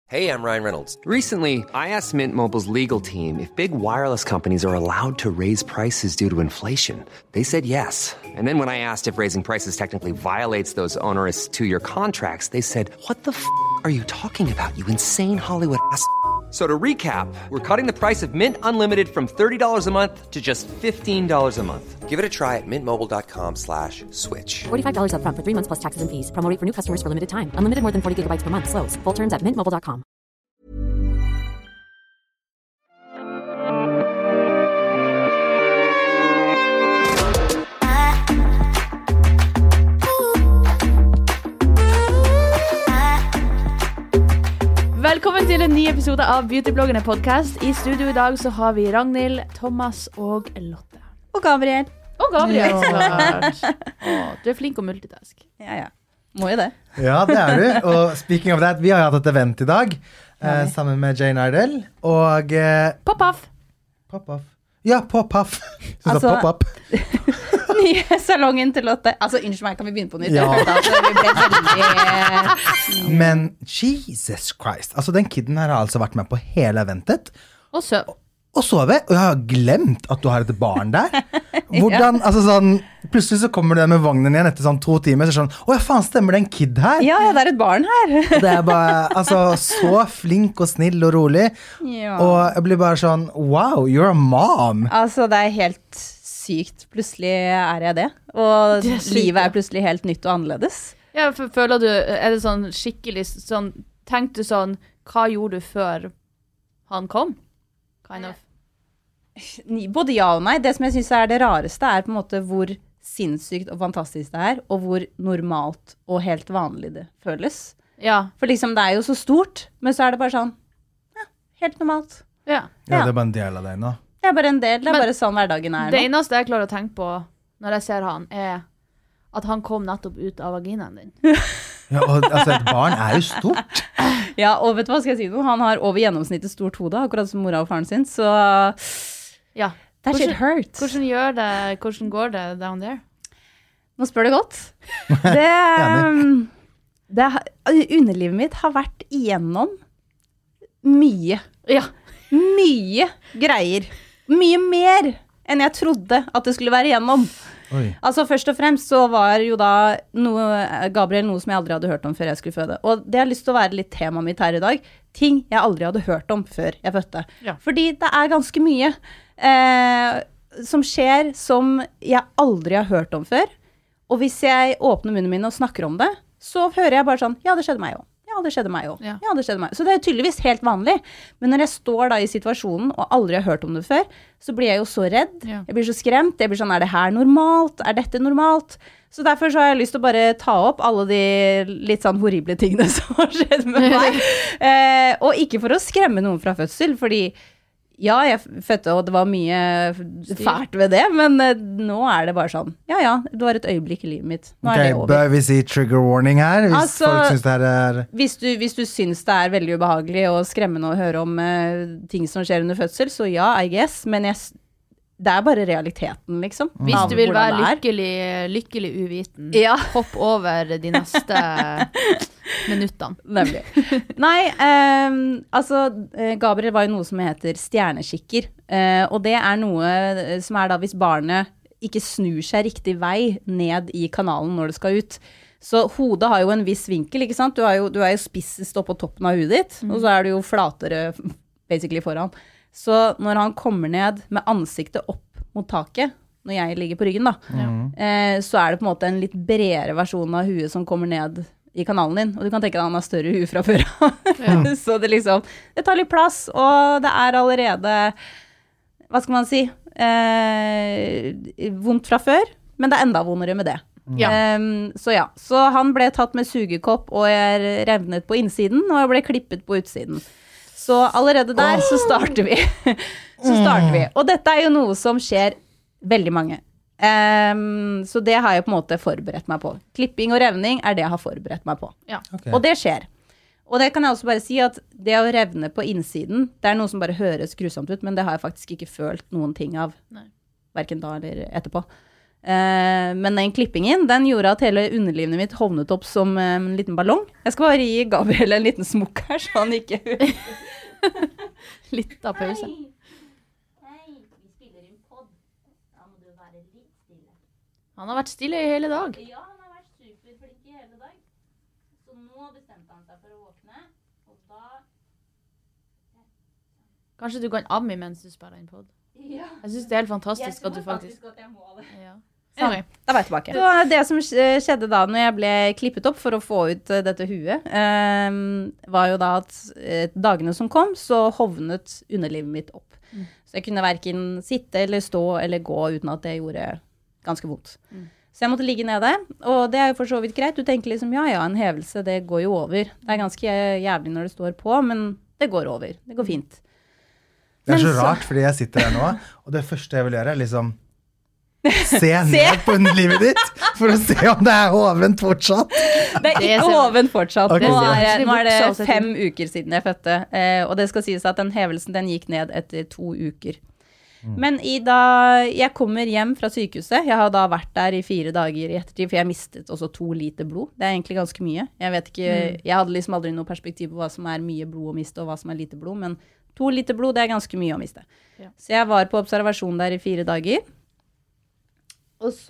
Hey, I'm Ryan Reynolds. Recently, I asked Mint Mobile's legal team if big wireless companies are allowed to raise prices due to inflation. They said yes. And then when I asked if raising prices technically violates those onerous two-year contracts, they said, "What the f*** are you talking about, you insane Hollywood ass?" So to recap, we're cutting the price of Mint Unlimited from $30 a month to just $15 a month. Give it a try at mintmobile.com/switch. $45 up front for 3 months plus taxes and fees. Promo rate for new customers for limited time. Unlimited more than 40 gigabytes per month. Slows full terms at mintmobile.com. Velkommen til en ny episode av Beautybloggerne podcast. I studio i dag så har vi Ragnhild, Thomas og Lotte. Og Gabriel. Du flink å multitask. Ja. Må jo det. Ja, det du. Og speaking of that, vi har hatt et event i dag sammen med Jane Iredale. Og Pop-off. Pop-off. Ja, pop-off. Altså, pop-up. Nye salongen til Lotte. Altså, unnskyld meg, kan vi begynne på nytt? Ja. Vi ble veldig... Men Jesus Christ. Altså, den kidden her har altså vært med på hele eventet. Og søv. Og sove. Og jeg har glemt at du har et barn der. Hvordan, altså sånn, plutselig så kommer du der med vognen igjen etter sånn 2 timer, så sånn, ja faen, stemmer det en kid her? Ja, det er et barn her. Og det er bare, altså, så flink og snill og rolig. Ja. Og jeg blir bare sånn, wow, you're a mom. Altså, det er helt sykt. Plutselig er jeg det. Og Det er sykt, livet ja. er plutselig helt nytt og annerledes. Ja, føler du, er det sånn skikkelig sånn, tenkte du sånn, hva gjorde du før han kom? Kind of. Både ja og nei. Det som jeg synes er det rareste er på en måte hvor sinnssykt og fantastisk det er, og hvor normalt og helt vanlig det føles. Ja. For liksom, det er jo så stort, men så er det bare sånn, ja, helt normalt. Ja. Ja, det er bare en del av deg nå. Det er bare en del, det er Men bare sånn hverdagen er Det nå. eneste jeg klarer å tenke på når jeg ser han, er at han kom nettopp ut av vaginaen din. Ja, og altså, et barn er jo stort. Ja, og vet du hva skal jeg si nå? Han har over gjennomsnittet stort hode, akkurat som mora og faren sin, så Ja. that shit hurt. Hvordan går det down there? Nå spør du godt. Underlivet mitt har vært igjennom mye. Ja. Mye greier. Mye mer enn jeg trodde at det skulle være igjennom. Oi. Altså først og fremst så var jo da Gabriel noe som jeg aldri hadde hørt om før jeg skulle føde. Og det har lyst til å være litt tema mitt her i dag. Ting jeg aldri hadde hørt om før jeg fødte. Ja. Fordi det er ganske mye som skjer som jeg aldri har hørt om før. Og hvis jeg åpner munnen min og snakker om det, så hører jeg bare sånn, ja, det skjedde meg jo. Ja, det skjedde meg jo. Ja. Ja, det skjedde meg. Så det er tydeligvis helt vanlig. Men når jeg står da i situasjonen og aldri har hørt om det før, så blir jeg jo så redd. Ja. Jeg blir så skremt. Jeg blir sånn, er det her normalt? Er dette normalt? Så derfor så har jeg lyst til å bare ta opp alle de litt sånn horrible tingene som har skjedd med meg. Og ikke for å skremme noen fra fødsel, fordi ja, jeg fødte, og det var mye fælt ved det, men nå er det bare sånn, ja, det var et øyeblikk i livet mitt. Nå er det Ok, over. bør vi si trigger warning her? Hvis Altså, folk synes det her er... Hvis du syns det er veldig ubehagelig og skremmende å høre om ting som skjer under fødsel, så ja, I guess, men det er bare realiteten, liksom. Hvis av du vil hvordan være det er. lykkelig uviten, Ja. hopp over de neste minuttene. Nemlig. Nei, altså, Gabriel var jo noe som heter stjernekikker, og det er noe som er da hvis barnet ikke snur seg riktig vei ned i kanalen når det skal ut. Så hodet har jo en viss vinkel, ikke sant? Du er jo spissest opp på toppen av hudet ditt, og så er du jo flatere basically foran. Så når han kommer ned med ansiktet opp mot taket, når jeg ligger på ryggen da, så er det på en måte en litt bredere versjon av huet som kommer ned i kanalen din, og du kan tenke deg at han har større hue fra før. Så det liksom, det tar litt plass, og det er allerede, hva skal man si, vondt fra før, men det er enda vondere med det. Ja. Så han ble tatt med sugekopp, og jeg revnet på innsiden, og jeg ble klippet på utsiden. Så allerede der så starter vi. Og dette er jo noe som skjer veldig mange. Så det har jeg på en måte forberedt meg på. Klipping og revning er det jeg har forberedt meg på. Ja. Okay. Og det skjer. Og det kan jeg også bare si at det å revne på innsiden, det er noe som bare høres grusomt ut, men det har jeg faktisk ikke følt noen ting av. Nei. Hverken da eller etterpå. Men den klippingen, den gjorde at hele underlivet mitt hovnet opp som en liten ballong. Jeg skal bare gi Gabriel en liten smukk her, så han ikke... Litt av pause. Hei, vi spiller inn podd. Da må du være litt stille. Han har vært stille i hele dag. Ja, han har vært superflink i hele dag. Så nå bestemte han seg for å våkne, og da... Kanskje du kan amme mens du spiller inn podd. Ja. Jeg synes det er helt fantastisk at du faktisk... at jeg må det. Ja. Sånn, da var jeg tilbake. Så det som skjedde da når jeg ble klippet opp for å få ut dette huet, var jo da at dagene som kom, så hovnet underlivet mitt opp. Så jeg kunne hverken sitte eller stå eller gå uten at det gjorde ganske vondt. Så jeg måtte ligge nede, og det er jo for så vidt greit. Du tenker liksom, ja, en hevelse, det går jo over. Det er ganske jævlig når det står på, men det går over. Det går fint. Det er så rart, fordi jeg sitter her nå, og det første jeg vil gjøre er liksom se ned på underlivet ditt for å se om det er hovent fortsatt. Det er ikke hovent fortsatt. Okay, nå er det 5 uker siden jeg fødte, og det skal sies at den hevelsen den gikk ned etter 2 uker. Men da jeg kommer hjem fra sykehuset, jeg har da vært der i 4 dager i ettertid, for jeg mistet også 2 liter blod. Det er egentlig ganske mye. Jeg vet ikke, jeg hadde liksom aldri noe perspektiv på hva som er mye blod å miste og hva som er lite blod, men 2 liter blod, det er ganske mye å miste. Ja. Så jeg var på observasjon der i 4 dager. Og så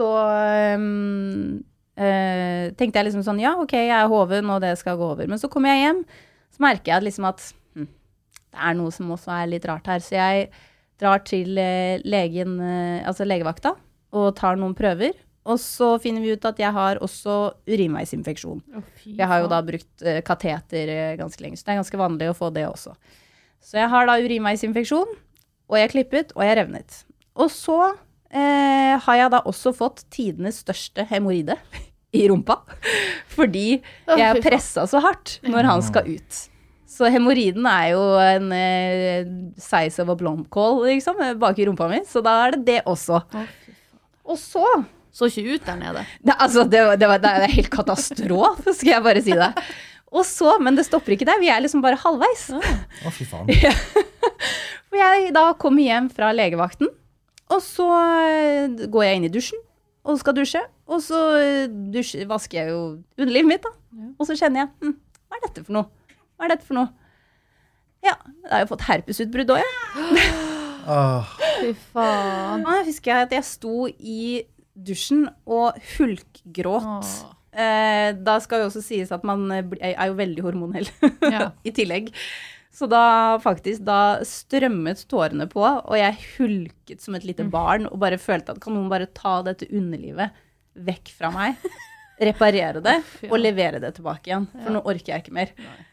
tenkte jeg liksom sånn, ja, ok, jeg er hoven, og det skal gå over. Men så kommer jeg hjem, så merker jeg liksom at det er noe som også er litt rart her. Så jeg drar til legen, altså legevakta, og tar noen prøver. Og så finner vi ut at jeg har også urinveisinfeksjon. Jeg har jo da brukt kateter ganske lenge, så det er ganske vanlig å få det også. Så jeg har da urinveisinfeksjon, og jeg klippet, og jeg revnet. Og så har jeg da også fått tidenes største hemorrhoide i rumpa, fordi jeg presset så hardt når han skal ut. Så hemorrhoiden er jo en size of a blomkål, liksom, bak i rumpa mi, så da er det også. Og så ikke ut der nede. Det er helt katastrofe, skal jeg bare si det. Og så, men det stopper ikke der, vi er liksom bare halvveis. Fy faen. For jeg da kommer hjem fra legevakten, og så går jeg inn i dusjen, og skal dusje, og så vasker jeg jo underlivet mitt da. Og så kjenner jeg, hva er dette for noe? Hva er dette for noe? Ja, jeg har jo fått herpesutbrudd også, ja. Fy faen. Da husker jeg at jeg sto i dusjen og hulkgråt. Da skal jo også sies at man er jo veldig hormonell i tillegg. Så da strømmet tårene på, og jeg hulket som et lite barn, og bare følte at kan noen bare ta dette underlivet vekk fra meg, reparere det, og levere det tilbake igjen, for nå orker jeg ikke mer.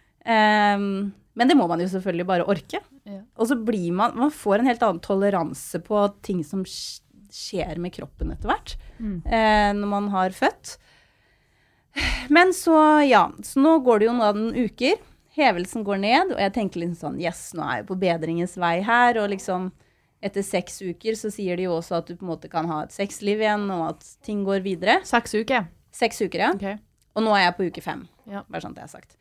Men det må man jo selvfølgelig bare orke. Og så blir man får en helt annen toleranse på ting som skjer med kroppen etter hvert, når man har født. Men så nå går det jo noen uker, hevelsen går ned, og jeg tenker liksom sånn, yes, nå er jeg på bedringens vei her, og liksom etter 6 uker så sier de jo også at du på en måte kan ha et sexliv igjen, og at ting går videre. 6 uker? 6 uker, ja. Okay. Og nå er jeg på uke 5, bare sånn det jeg har sagt.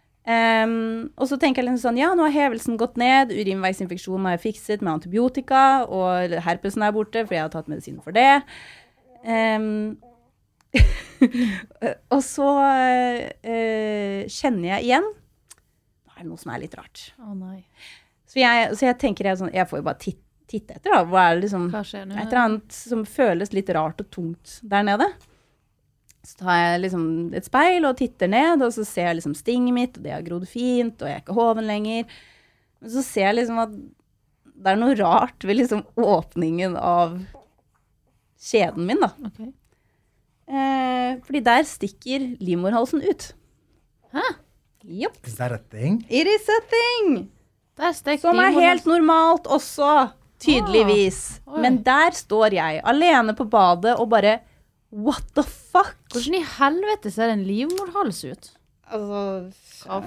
Og så tenker jeg liksom sånn, ja, nå har hevelsen gått ned, urinveisinfeksjonen har jeg fikset med antibiotika, og herpesen er borte, for jeg har tatt medisin for det. Og så kjenner jeg igjen, nå er det noe som er litt rart. Nei. Så jeg tenker, jeg får jo bare titte etter da, hva er det liksom, et eller annet som føles litt rart og tungt der nede. Så tar jeg liksom et speil og titter ned, og så ser jeg liksom stinget mitt, og det har grodd fint, og jeg er ikke hoven lenger. Men så ser jeg liksom at det er noe rart ved liksom åpningen av skjeden min da. Okay. Fordi der stikker livmorhalsen ut. Hæ? Yep. Is that a thing? It is a thing! Som er helt normalt også, tydeligvis. Men der står jeg, alene på badet, og bare, what the fuck? Hvordan i helvete ser en livmorhals ut? Altså,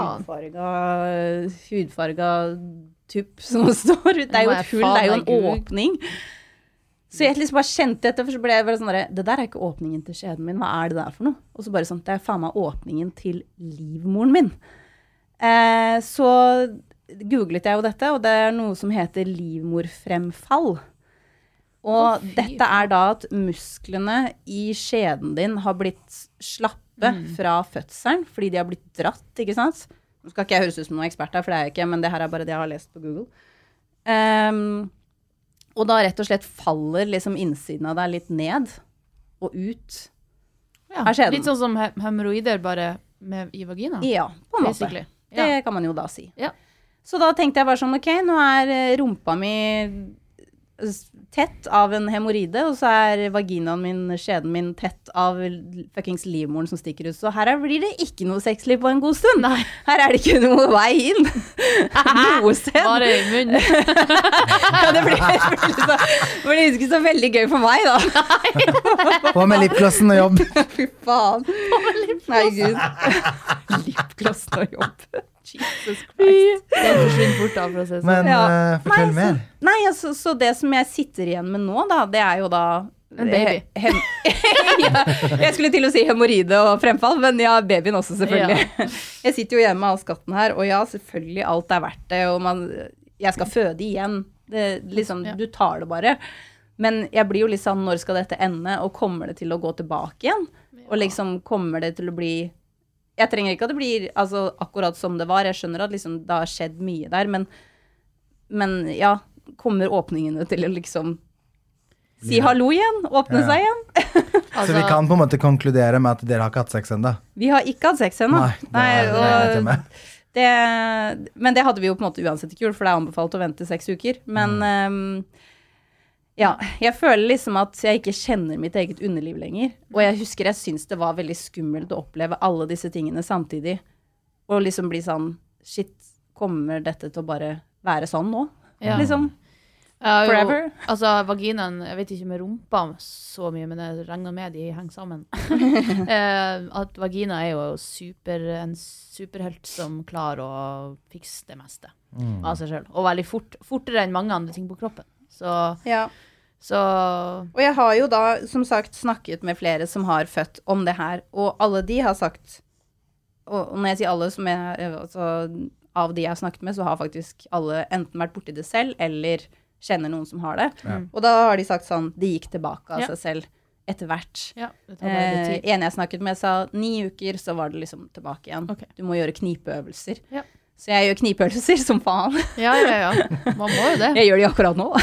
hudfarga tupp som står ut. Det er jo et hull, det er jo en åpning. Så jeg liksom bare kjente etter, for så ble jeg bare sånn der, det der er ikke åpningen til skjeden min, hva er det der for noe? Og så bare sånn, det er faen meg åpningen til livmoren min. Så googlet jeg jo dette, og det er noe som heter livmorfremfall. Og dette da at musklene i skjeden din har blitt slappe fra fødselen, fordi de har blitt dratt, ikke sant? Nå skal ikke jeg høres ut som noen ekspert her, for det er jeg ikke, men det her bare det jeg har lest på Google. Og da rett og slett faller liksom innsiden av deg litt ned og ut av skjeden. Litt sånn som hemorroider bare i vagina. Ja, på en måte. Basically. Det kan man jo da si. Ja. Så da tenkte jeg bare sånn, ok, nå rumpa mi tett av en hemorride, og så vaginaen min, skjeden min tett av fuckings livmoren som stikker ut. Så her blir det ikke noe sexliv på en god stund. Nei. Her det ikke noe vei inn. Noe sted. Bare i munnen. Ja, det blir ikke så veldig gøy for meg, da. Hva med lipglossen og jobb? Fy faen. Nei, Gud. Lipglossen og jobb. Jesus Christ. Det forsvinner fort av, for å si det sånn. Men fortell mer. Nei, altså, så det som jeg sitter igjen med nå, da, det jo da en baby. Ja, jeg skulle til å si hemorride og fremfall, men ja, babyen også selvfølgelig. Ja. Jeg sitter jo hjemme med all skatten her, og ja, selvfølgelig alt verdt det, og jeg skal føde igjen. Liksom, du tar det bare. Men jeg blir jo litt sånn, når skal dette ende, og kommer det til å gå tilbake igjen? Og liksom, kommer det til å bli... Jeg trenger ikke at det blir akkurat som det var. Jeg skjønner at liksom, det har skjedd mye der, men ja, kommer åpningene til å liksom si hallo igjen, åpne seg igjen. Så vi kan på en måte konkludere med at dere har ikke hatt sex enda? Vi har ikke hatt sex enda. Nei, men det hadde vi jo på en måte uansett ikke gjort, for det anbefalt å vente 6 uker. Men ja, jeg føler liksom at jeg ikke kjenner mitt eget underliv lenger. Og jeg husker jeg synes det var veldig skummelt å oppleve alle disse tingene samtidig. Og liksom bli sånn, shit, kommer dette til å bare være sånn nå? Ja. Liksom, forever. Altså, vaginaen, jeg vet ikke med rumpa så mye, men jeg regner med de henger sammen. At vagina jo en superhelt som klarer å fikse det meste av seg selv. Og veldig fortere enn mange andre ting på kroppen. Og jeg har jo da, som sagt, snakket med flere som har født om det her, og alle de har sagt, og når jeg sier alle som av de jeg har snakket med, så har faktisk alle enten vært borti det selv, eller kjenner noen som har det. Og da har de sagt sånn, de gikk tilbake av seg selv etter hvert. En jeg snakket med sa 9 uker, så var det liksom tilbake igjen. Okay. Du må gjøre knipeøvelser. Ja. Så jeg gjør knipeøvelser som faen. Ja. Man må jo det. Jeg gjør de akkurat nå.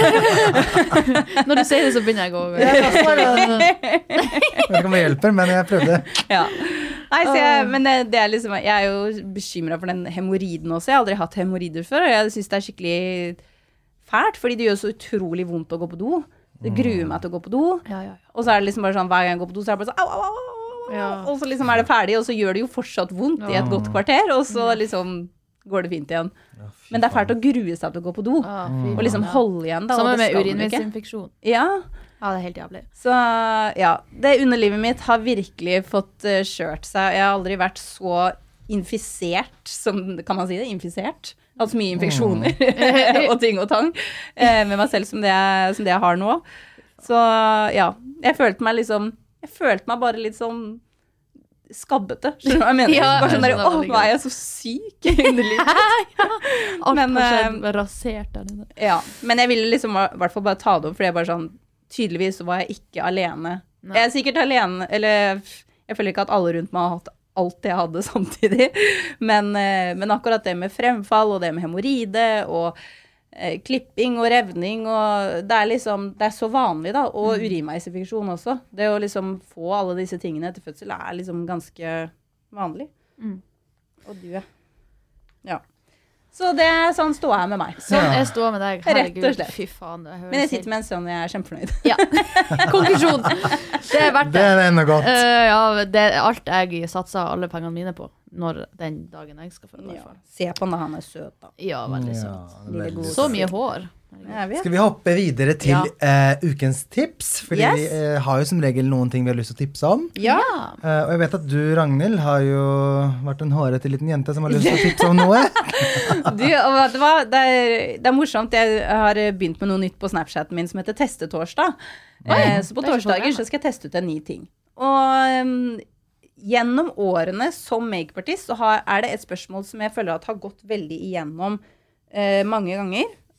Når du sier det, så begynner jeg å gå over. Jeg vet ikke om det hjelper, men jeg prøvde. Ja. Nei, men det liksom, jeg jo bekymret for den hemorriden også. Jeg har aldri hatt hemorrider før, og jeg synes det skikkelig fælt, fordi det gjør så utrolig vondt å gå på do. Det gruer meg til å gå på do. Og så det liksom bare sånn, hver gang jeg går på do, så det bare sånn, au. Ja. Og så liksom det ferdig, og så gjør det jo fortsatt vondt i et godt kvarter, og så liksom går det fint igjen. Men det fælt å grue seg til å gå på do, og liksom holde igjen da. Sammen med urinveisinfeksjon. Ja, det er helt jævlig. Så ja, det underlivet mitt har virkelig fått kjørt seg. Jeg har aldri vært så infisert, som, kan man si det? Infisert? Altså mye infeksjoner og ting og tang med meg selv som det jeg har nå. Så ja, jeg følte meg bare litt sånn skabbete, skjønner du hva jeg mener? Bare sånn der, nå er jeg så syk i underlivet. Alt har skjedd rasert der inne. Ja, men jeg ville liksom i hvert fall bare ta det opp, for jeg bare sånn, tydeligvis så var jeg ikke alene. Nei. Jeg sikkert alene, eller jeg føler ikke at alle rundt meg har hatt alt jeg hadde samtidig, men akkurat det med fremfall, og det med hemorride, og klipping og revning, og det er så vanlig da, og urinveisinfeksjon også. Det å liksom få alle disse tingene etter fødsel liksom ganske vanlig. Og du, ja. Så det sånn står jeg med meg. Sånn jeg står med deg, herregud. Rett og slett. Fy faen. Men jeg sitter med en sønn, og jeg kjempefornøyd. Ja, konklusjon. Det verdt det. Det enda godt. Det alt jeg satser alle pengene mine på, når den dagen jeg skal føde. Ja. Se på han da, han søt da. Ja, veldig søt. Så mye hår. Skal vi hoppe videre til ukens tips? Fordi vi har jo som regel noen ting vi har lyst til å tipse om. Ja. Og jeg vet at du, Ragnhild, har jo vært en hårete liten jente som har lyst til å tipse om noe. Du, vet du hva? Det er morsomt. Jeg har begynt med noe nytt på Snapchaten min som heter Testetorsdag. Så på torsdager så skal jeg teste ut en ny ting. Og gjennom årene som makeupartist så det et spørsmål som jeg føler at har gått veldig igjennom mange ganger.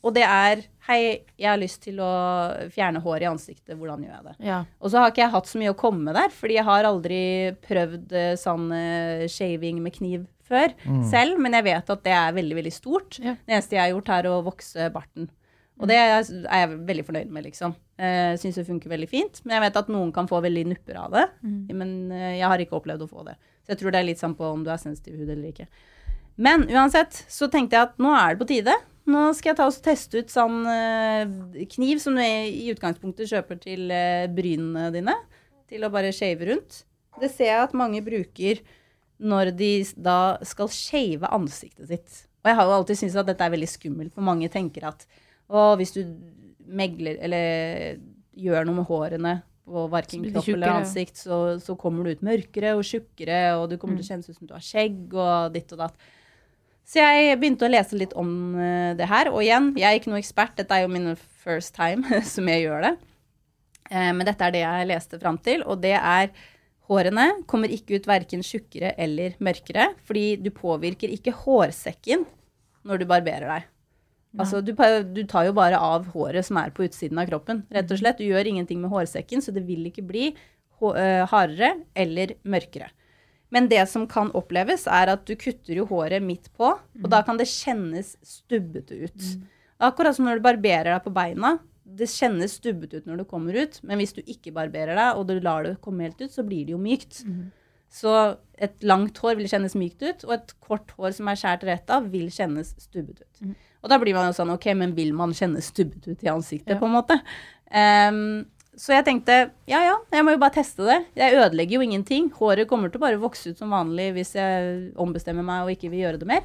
og det hei, jeg har lyst til å fjerne hår i ansiktet, hvordan gjør jeg det? Ja. Og så har ikke jeg hatt så mye å komme med der, fordi jeg har aldri prøvd sånn shaving med kniv før selv, men jeg vet at det veldig, veldig stort. Ja. Det eneste jeg har gjort å vokse barten. Og det jeg veldig fornøyd med, liksom. Synes det funker veldig fint, men jeg vet at noen kan få veldig nupper av det, men jeg har ikke opplevd å få det. Så jeg tror det litt sånn på om du sensitiv hud eller ikke. Men uansett, så tenkte jeg at nå det på tide. Nå skal jeg ta og teste ut sånn kniv som du i utgangspunktet kjøper til brynene dine, til å bare shave rundt. Det ser jeg at mange bruker når de da skal shave ansiktet sitt. Og jeg har jo alltid syntes at dette veldig skummelt, for mange tenker at hvis du megler eller gjør noe med hårene på hverken kropp eller ansikt, så kommer du ut mørkere og tjukkere, og du kommer til å kjennes ut som du har skjegg og ditt og datt. Så jeg begynte å lese litt om det her, og igjen, jeg ikke noe ekspert, dette jo min first time som jeg gjør det. Men dette det jeg leste frem til, og det hårene kommer ikke ut hverken tjukkere eller mørkere, fordi du påvirker ikke hårsekken når du barberer deg. Altså, du tar jo bare av håret som på utsiden av kroppen, rett og slett. Du gjør ingenting med hårsekken, så det vil ikke bli hardere eller mørkere. Men det som kan oppleves at du kutter jo håret midt på, og da kan det kjennes stubbete ut. Akkurat som når du barberer deg på beina, det kjennes stubbete ut når du kommer ut, men hvis du ikke barberer deg, og du lar det komme helt ut, så blir det jo mykt. Så et langt hår vil kjennes mykt ut, og et kort hår som skjært rett av vil kjennes stubbet ut. Og da blir man jo sånn, ok, men vil man kjenne stubbet ut i ansiktet på en måte? Så jeg tenkte, ja, jeg må jo bare teste det. Jeg ødelegger jo ingenting. Håret kommer til å bare vokse ut som vanlig hvis jeg ombestemmer meg og ikke vil gjøre det mer.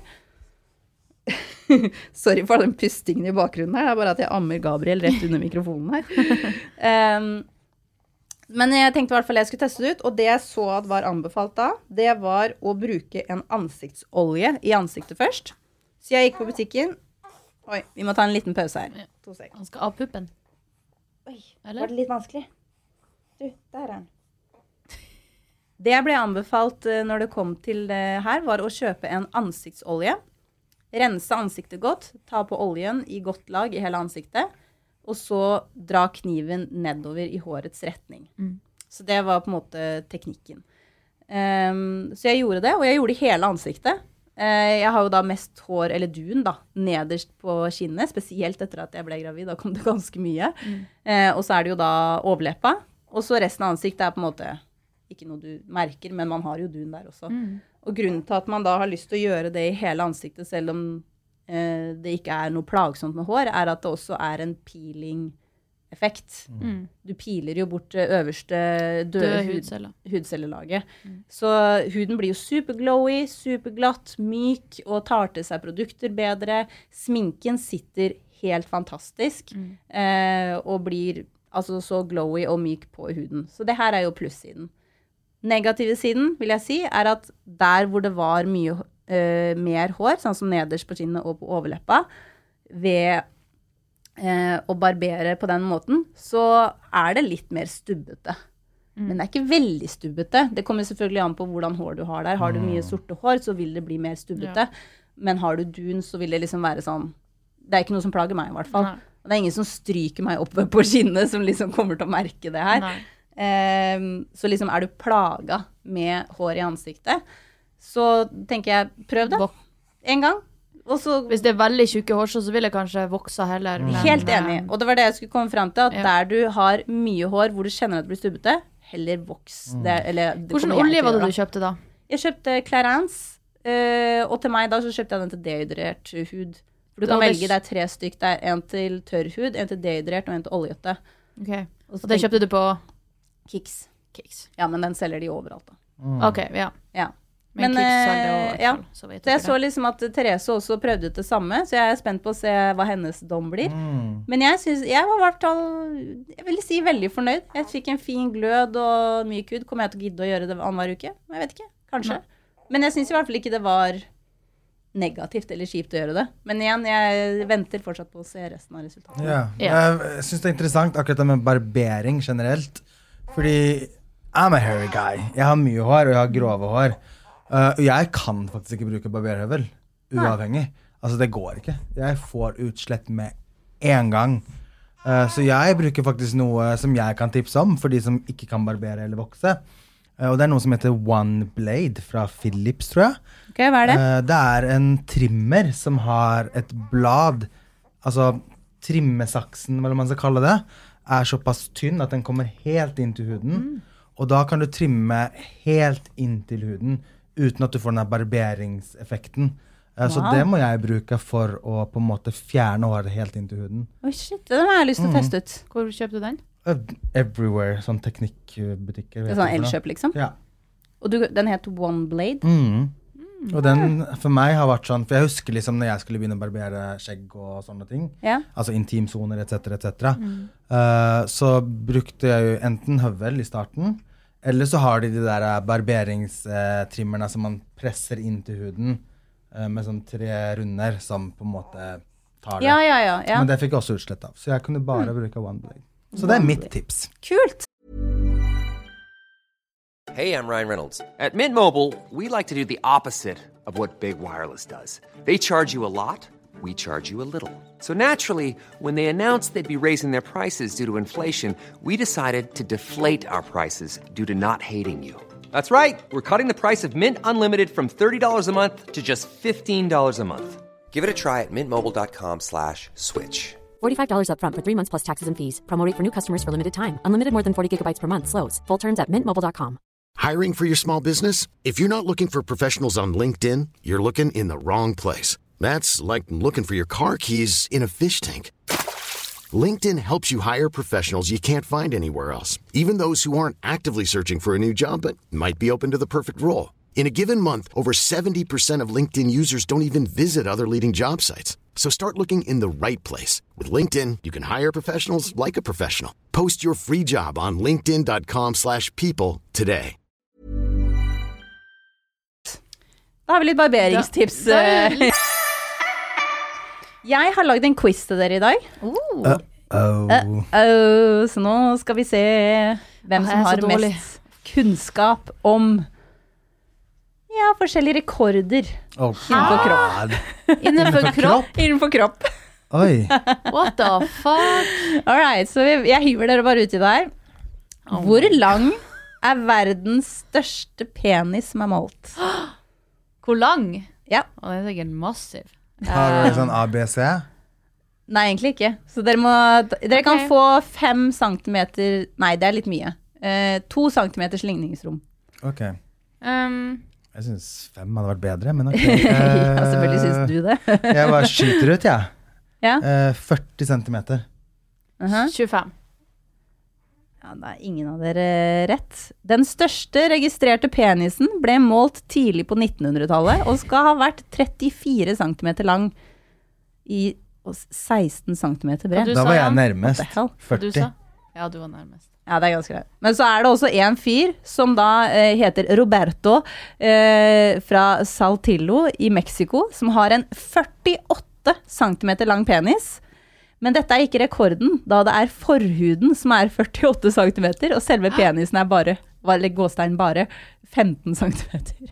Sorry for den pustingen i bakgrunnen her, det bare at jeg ammer Gabriel rett under mikrofonen her. Men jeg tenkte i hvert fall jeg skulle teste det ut, og det jeg så at var anbefalt da, det var å bruke en ansiktsolje i ansiktet først. Så jeg gikk på butikken. Oi, vi må ta en liten pause her. 2 sekunder. Han skal av puppen. Oi, eller? var det litt vanskelig? Du, der den. Det jeg ble anbefalt når det kom til det her, var å kjøpe en ansiktsolje. Rense ansiktet godt, ta på oljen i godt lag i hele ansiktet, og så dra kniven nedover i hårets retning. Så det var på en måte teknikken. Så jeg gjorde det, og jeg gjorde det i hele ansiktet. Jeg har jo da mest hår, eller dun da, nederst på kinnet, spesielt etter at jeg ble gravid, da kom det ganske mye. Og så det jo da overleppa, og så resten av ansiktet på en måte ikke noe du merker, men man har jo dun der også. Og grunnen til at man da har lyst til å gjøre det i hele ansiktet, selv om det ikke noe plagsomt med hår, at det også en peeling-effekt. Du piler jo bort øverste døde hudcellelaget. Så huden blir jo superglowy, superglatt, myk, og tar til seg produkter bedre. Sminken sitter helt fantastisk, og blir altså så glowy og myk på huden. Så det her jo plussiden. Negative siden, vil jeg si, at der hvor det var mye mer hår, sånn som nederst på kinnet og på overleppa, ved å barbere på den måten, så det litt mer stubbete. Men det ikke veldig stubbete. Det kommer selvfølgelig an på hvordan hår du har der. Har du mye sorte hår, så vil det bli mer stubbete. Men har du dun, så vil det liksom være sånn, det ikke noe som plager meg i hvert fall. Og det ingen som stryker meg opp på kinnet, som liksom kommer til å merke det her. Så liksom du plaga med hår i ansiktet, så tenker jeg, prøv det en gang. Og så, hvis det veldig tjukke hår, så vil jeg kanskje vokse heller. Helt enig. Og det var det jeg skulle komme frem til, at der du har mye hår, hvor du kjenner at det blir stubbete, heller voks. Hvordan olje var det du kjøpte da? Jeg kjøpte Clarins, og til meg da så kjøpte jeg den til dehydrert hud. For du kan velge, det 3 stykk. Det en til tørr hud, en til dehydrert og en til oljete. Ok, og det kjøpte du på? Kicks. Ja, men den selger de overalt da. Ok, ja. Men så jeg så liksom at Therese også prøvde det samme, så jeg spent på å se hva hennes dom blir. Men jeg var i hvert fall, jeg vil si veldig fornøyd. Jeg fikk en fin glød og myk hud. Kommer jeg til å gidde å gjøre det annenhver uke? Jeg vet ikke, kanskje. Men jeg synes i hvert fall ikke det var negativt eller kjipt å gjøre det. Men igjen, jeg venter fortsatt på å se resten av resultatet. Jeg synes det interessant akkurat det med barbering generelt, fordi I'm a hairy guy. Jeg har mye hår, og jeg har grove hår. Og jeg kan faktisk ikke bruke barberhøvel uavhengig. Altså det går ikke. Jeg får utslett med en gang. Så jeg bruker faktisk noe som jeg kan tipse om, for de som ikke kan barbere eller vokse. Og det noe som heter One Blade fra Philips, tror jeg. Ok, hva det? Det en trimmer som har et blad, altså trimmesaksen, hva man skal kalle det, såpass tynn at den kommer helt inn til huden. Og da kan du trimme helt inn til huden, uten at du får den barberingseffekten. Så det må jeg bruke for å på en måte fjerne håret helt inn til huden. Oi, shit, det har jeg lyst til å teste ut. Hvor kjøpte du den? Everywhere, sånn teknikkbutikker. Det sånn elkjøp, liksom? Ja. Og den heter One Blade? Og den for meg har vært sånn, for jeg husker liksom når jeg skulle begynne å barbere skjegg og sånne ting, altså intimsoner, etc. Så brukte jeg jo enten høvel i starten, eller så har de der barberingstrimmerne som man presser inn til huden, med sånn 3 runder som på en måte tar det. Ja. Men det fikk jeg også utslett av, så jeg kunne bare bruke One Blade. Så det mitt tips. Kult! Hey, I'm Ryan Reynolds. At Mint Mobile, we like to do the opposite of what Big Wireless does. They charge you a lot, we charge you a little. So naturally, when they announced they'd be raising their prices due to inflation, we decided to deflate our prices due to not hating you. That's right. We're cutting the price of Mint Unlimited from $30 a month to just $15 a month. Give it a try at mintmobile.com/switch. $45 up front for 3 months plus taxes and fees. Promo rate for new customers for limited time. Unlimited more than 40 gigabytes per month. Slows full terms at mintmobile.com. Hiring for your small business? If you're not looking for professionals on LinkedIn, you're looking in the wrong place. That's like looking for your car keys in a fish tank. LinkedIn helps you hire professionals you can't find anywhere else, even those who aren't actively searching for a new job but might be open to the perfect role. In a given month, over 70% of LinkedIn users don't even visit other leading job sites. So start looking in the right place. With LinkedIn, you can hire professionals like a professional. Post your free job on linkedin.com/people today. Da har vi litt barberingstips. Jeg har laget en quiz til dere i dag. Så nå skal vi se hvem som har mest kunnskap om forskjellige rekorder innenfor kropp. Innenfor kropp. Oi. What the fuck? Alright, så jeg hiver dere bare ut i det her. Hvor lang verdens største penis som målt? Hvor lang? Ja. Det sikkert massiv. Har du sånn ABC? Nei, egentlig ikke. Så dere kan få 5 centimeter. Nei, det litt mye. 2 centimeters ligningsrom. Ok. Jeg synes 5 hadde vært bedre, men ok. Ja, selvfølgelig synes du det. Jeg bare skyter ut, ja. 40 centimeter. 25. Ja, det ingen av dere rett. Den største registrerte penisen ble målt tidlig på 1900-tallet, og skal ha vært 34 centimeter lang og 16 centimeter bred. Da var jeg nærmest. 40. Ja, du var nærmest. Ja, det ganske greit. Men så det også en fyr som da heter Roberto fra Saltillo i Mexico, som har en 48 centimeter lang penis. Men dette ikke rekorden, da det forhuden som 48 centimeter, og selve penisen bare 15 centimeter.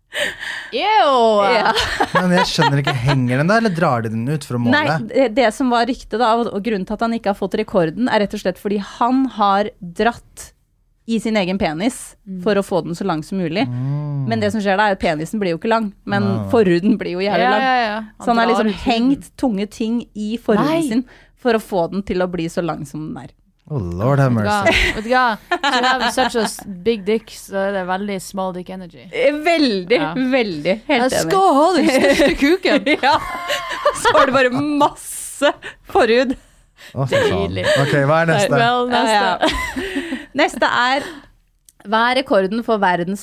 Ja. Men jeg skjønner ikke, henger den da, eller drar de den ut for å måle? Nei, det som var ryktet da, og grunnen til at han ikke har fått rekorden, rett og slett fordi han har dratt i sin egen penis for å få den så lang som mulig. Men det som skjer da, at penisen blir jo ikke lang, men forhuden blir jo jævlig lang. Så han har liksom hengt tunge ting i forhuden sin for å få den til å bli så lang som den Oh Lord have mercy. Vet du hva? To have such a big dick, så det veldig small dick energy. Veldig, veldig. Helt enig. Jeg skal ha den største kuken. Ja. Så har du bare masse forhud. Deilig. Ok, hva neste? Neste. Neste hva rekorden for verdens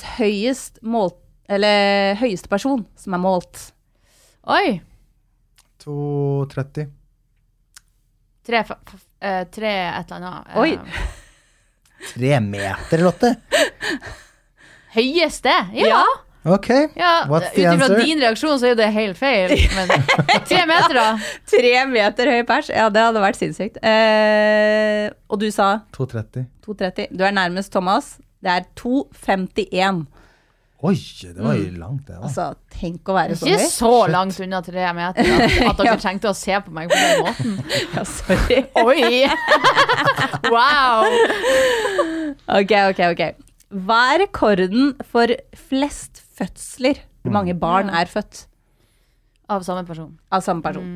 høyeste person som målt? Oi. 2,30. 3 et eller annet. Oi. 3 meter, Lotte? Høyeste? Ja. Ok, what's the utifra answer? din reaksjon så det helt feil, men 3 meter da? 3 meter høy pers, ja, det hadde vært sinnssykt. Og du sa? 2,30. 2,30. Du nærmest, Thomas. Det 2,51. Oi, det var jo langt det. Altså, tenk å være så Ikke høy. så langt unna 3 meter at dere trengte å se på meg på den måten. Ja, sorry. Oi! Wow! Ok. Hva er rekorden for flest fødsler? Hvor mange barn er født Av samme person. av samme person?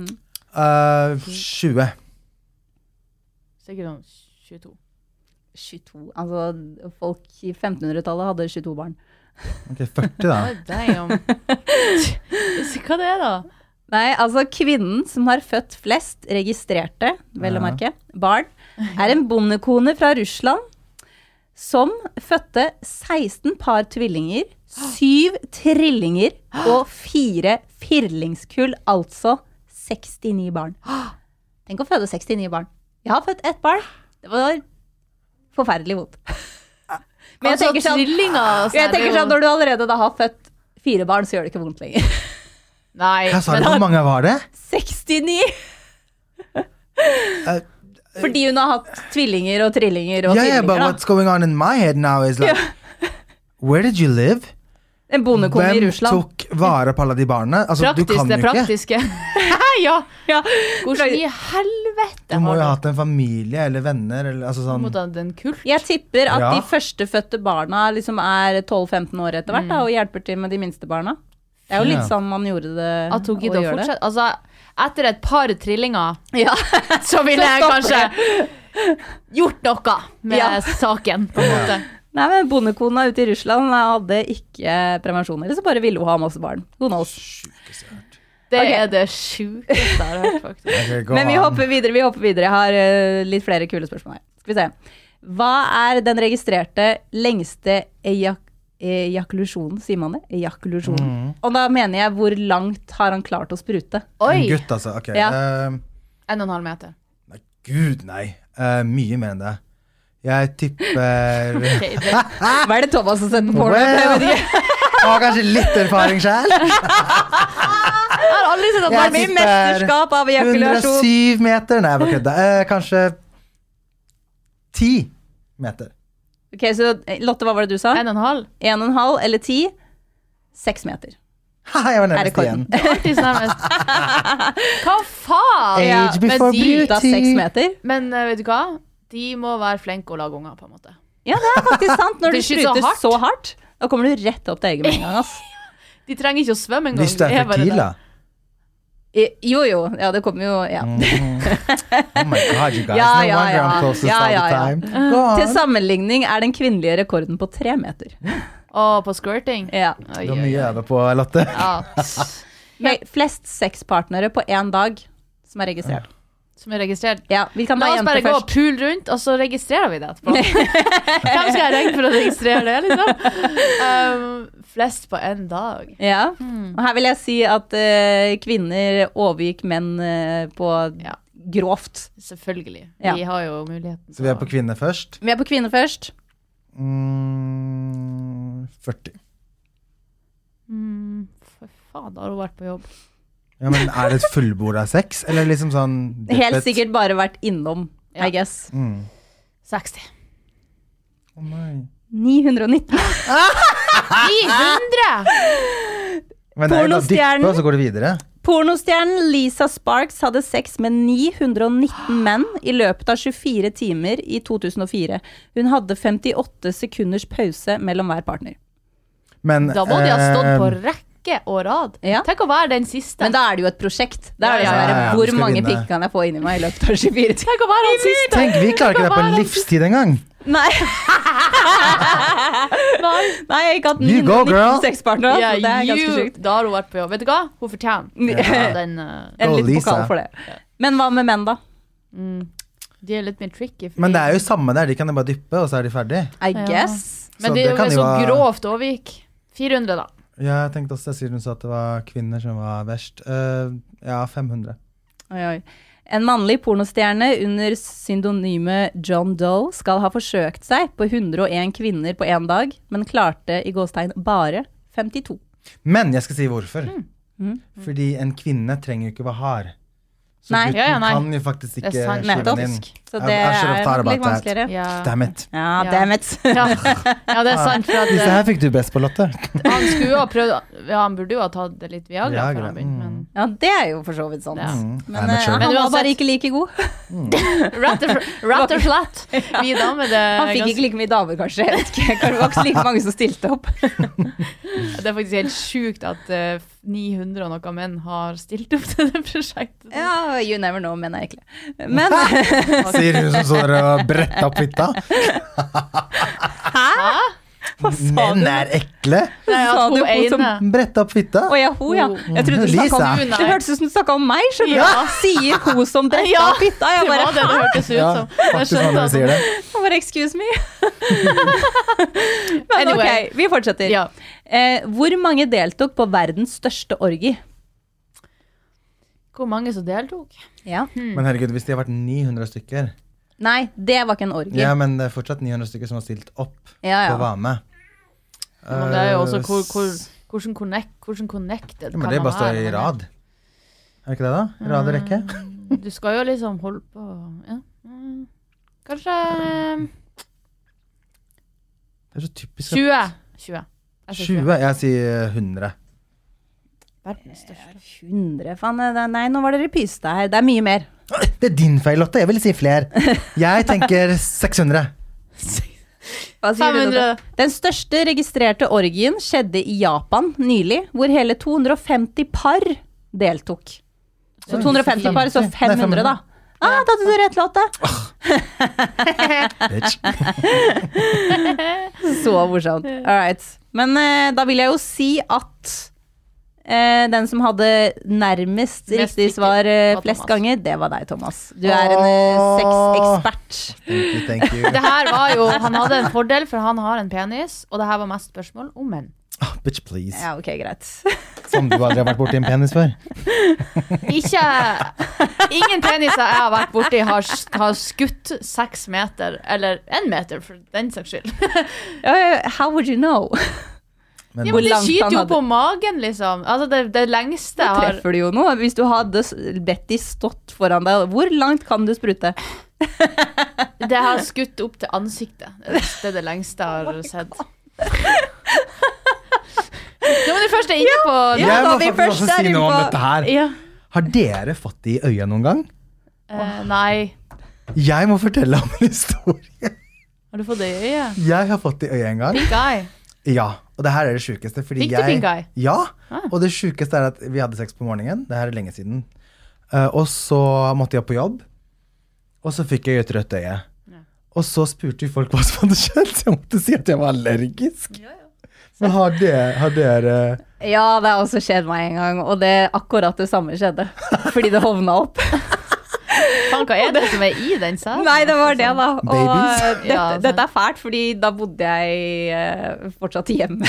20. Sikkert sånn 22. 22. Altså, folk i 1500-tallet hadde 22 barn. Ok, 40 da. Oh, damn. Hva det da? Nei, altså kvinnen som har født flest registrerte, vel å merke, barn, er en bondekone fra Russland som fødte 16 par tvillinger, 7 trillinger og 4 firlingskull, altså 69 barn. Tenk å føde 69 barn. Jeg har født 1 barn. Det var forferdelig vondt. Men jeg tenker sånn, når du allerede da har født 4 barn, så gjør det ikke vondt lenger. Nei. Hva sa du, hvor mange var det? 69! Fordi hun har hatt tvillinger og trillinger og Yeah, firlinger. but what's going on in my head now is like, where did you live? En bondekone i Russland. Hvem tok vare på alle de barna? Altså, du kan jo ikke. Praktiske. Ja. Ja. Hvordan i helvete Du må har jo ha hatt en familie eller venner, eller altså sånn. mot den kult? Jeg tipper at Ja. de førstefødte barna liksom er 12-15 år etter hvert da, og hjelper til med de minste barna. Det er jo litt Ja. sånn man gjorde det At hun gidder å gjøre det. fortsette. Altså, etter et par trillinger, Ja. så ville Så jeg stopper kanskje gjort noe med Ja. saken, på en måte. Nei, men bondekona ute i Russland hadde ikke prevensjon, eller så bare ville hun ha masse barn. Who knows? Det Ok. er det sjukeste jeg har hørt, faktisk. Okay, go Men vi on. hopper videre. Jeg har litt flere kule spørsmål her. Skal vi se. Hva er den registrerte lengste ejakulasjonen, sier man det? Ejakulasjonen. Og da mener jeg, hvor langt har han klart å sprute? En Oi! gutt, altså. Ok. Ja. 1,5 meter. Nei, Gud, nei. Mye mer enn det. Jeg tipper Okay, det, Hva er det Thomas har sett på porno? Well. Jeg vet ikke. Jeg har kanskje litt erfaring selv. jeg har aldri sett at Jeg man Mye tipper mesterskap av ejakulasjon. 107 meter. Nei, jeg bare kødder. Kanskje 10 meter. Ok, så Lotte, hva var det du sa? 1,5. 1,5 eller 10? 6 meter. Ha, jeg var Er nærmest rekorden. igjen. Alltid sånn. Hva faen? Ja, Age before men de- Da 6 beauty. meter. Men vet du hva? De må være flinke å lage unger, på en måte. Ja, det er faktisk sant. Når Det du er ikke så spruter hardt. så hardt, da kommer du rett opp til egget med en gang, ass. De trenger ikke å svømme engang. Hvis du er Det bare fertil, det. da. Jo, ja, det kommer jo, ja. Oh my god, you guys. Ja, No ja, wonder ja. I'm closest Ja, all ja, the ja. time. Go Til on. sammenligning er den kvinnelige rekorden på 3 meter. Og på squirting. Ja. Oi, Du har oi, mye oi. over på, Lotte. Ja. Flest sexpartnere på en dag som er registrert. Som er registrert. Ja, vi kan ta La oss bare jenter gå og først. pule rundt, og så registrerer vi det etterpå. Hvem skal jeg ringe for å registrere det, liksom? Flest på en dag. Ja, og her vil jeg si at kvinner overgikk menn på Ja. grovt. Selvfølgelig. Ja. Vi har jo muligheten. Så vi er på kvinner først. Vi er på kvinner først. 40. For faen, da har hun vært på jobb. Ja, men er det et fullbordet sex, eller liksom sånn Helt dippet? sikkert bare vært innom, Ja. I guess. 60. Å nei. 919. 900! Men det er jo da Pornostjernen. dippe, og så går det videre. Pornostjernen Lisa Sparks hadde sex med 919 menn i løpet av 24 timer i 2004. Hun hadde 58 sekunders pause mellom hver partner. Men, Da må de ha stått på rekke og rad. Ja. Tenk å være den siste. Men da er det jo et prosjekt. Da er det Ja, sånn ja, der, ja, du hvor skal mange vinne. pikker kan jeg få inni meg i løpet av 24 timer? Tenk å være den siste. Tenk, vi klarer ikke det på en livstid engang. Nei. Nei, jeg har ikke hatt You go, 919 girl. sexpartnere. Ja, så det er ganske you- sjukt. Da har hun vært på jobb. Vet du hva? Hun fortjener den. En Go, liten Lisa. pokal for det. Men hva med menn, da? De er litt mer tricky. fordi- Men det er jo samme der, de kan jo bare dyppe, og så er de ferdig. I Ja. guess. Men Så det er det jo kan så jo være- grovt overvik. 400, da. Ja, jeg tenkte også, siden hun sa at det var kvinner som var verst. Ja, 500. Oi, oi. En mannlig pornostjerne under synonyme John Doe skal ha forsøkt seg på 101 kvinner på en dag, men klarte i gåstegn bare 52. Men jeg skal si hvorfor. Fordi en kvinne trenger jo ikke være hard. Så gutten kan jo faktisk ikke skyve den inn. Så det litt vanskeligere. Damn it. Ja, damn it. Ja, det sant. For at, disse her fikk du best på, Lotte. Han skulle jo ha prøvd, han burde jo ha tatt det litt Viagra før han begynte, men... Ja, det jo for så vidt sant. Men han var bare ikke like god. Rett og slett. Vi damer det... Han fikk ikke like mye damer, kanskje. Jeg vet ikke. Det var ikke så like mange som stilte opp. Det faktisk helt sykt at 900 og noen menn har stilt opp til det prosjektet. Ja, you never know, menn ekle. Men... Sier hun som står og bretter opp fitta? Hæ? Menn ekle? Sa du hun som bretter opp fitta? Åja, hun, ja. Jeg trodde du snakket om... Det hørtes ut som du snakket om meg, skjønner du? Ja. Sier hun som bretter opp fitta? Jeg bare, det hørtes ut som. Faktisk når du sier det. Jeg bare, excuse me. Men ok, vi fortsetter. Ja. Hvor mange deltok på verdens største orgi? Hvor mange som deltok? Ja. Men herregud, hvis de har vært 900 stykker... Nei, det var ikke en orgi. Ja, men det fortsatt 900 stykker som har stilt opp på å være med. Men det jo også hvordan connected ja, men det bare står i rad. Det ikke det da? Rad og rekke? Du skal jo liksom holde på... Ja. Kanskje... Det så typisk... 20. 20, jeg sier 100. Verdens største. 100, faen. Nei, nå var det repyste her. Det mye mer. Det din feil, Lotte. Jeg vil si flere. Jeg tenker 600. 500. Den største registrerte orgien skjedde i Japan nylig, hvor hele 250 par deltok. Så 250 par, så 500 da. Da hadde du rett, Lotte. Så morsomt. Alright. Men da vil jeg jo si at den som hadde nærmest riktig svar flest ganger, det var deg, Thomas. Du en sexekspert. Thank you. Det her var jo, han hadde en fordel, for han har en penis, og det her var mest spørsmål om menn. Bitch, please. Ja, ok, greit. Som du aldri har vært borti en penis før? Ingen peniser jeg har vært borti har skutt 6 meter, eller 1 meter for den saks skyld. How would you know? Men det skyter jo på magen, liksom. Altså, det lengste har... Da treffer du jo noe. Hvis du hadde bedt de stått foran deg, hvor langt kan du sprute? Det har skutt opp til ansiktet. Det det lengste jeg har sett. Det var det første inne på... Jeg må faktisk også si noe om dette her. Ja. Har dere fått det i øya noen gang? Nei. Jeg må fortelle om en historie. Har du fått det i øya? Jeg har fått det i øya en gang. Pink eye? Ja, og det her det sjukeste. Fikk du pink eye? Ja, og det sjukeste at vi hadde sex på morgenen. Det her lenge siden. Og så måtte jeg på jobb. Og så fikk jeg et rødt øye. Ja. Og så spurte folk hva som hadde skjedd. Så jeg måtte si at jeg var allergisk. Ja. Men har dere... Ja, det har også skjedd meg en gang. Og det akkurat det samme skjedde. Fordi det hovna opp. Hva det som i den salen? Nei, det var det da. Babies? Og dette fælt, fordi da bodde jeg fortsatt hjemme.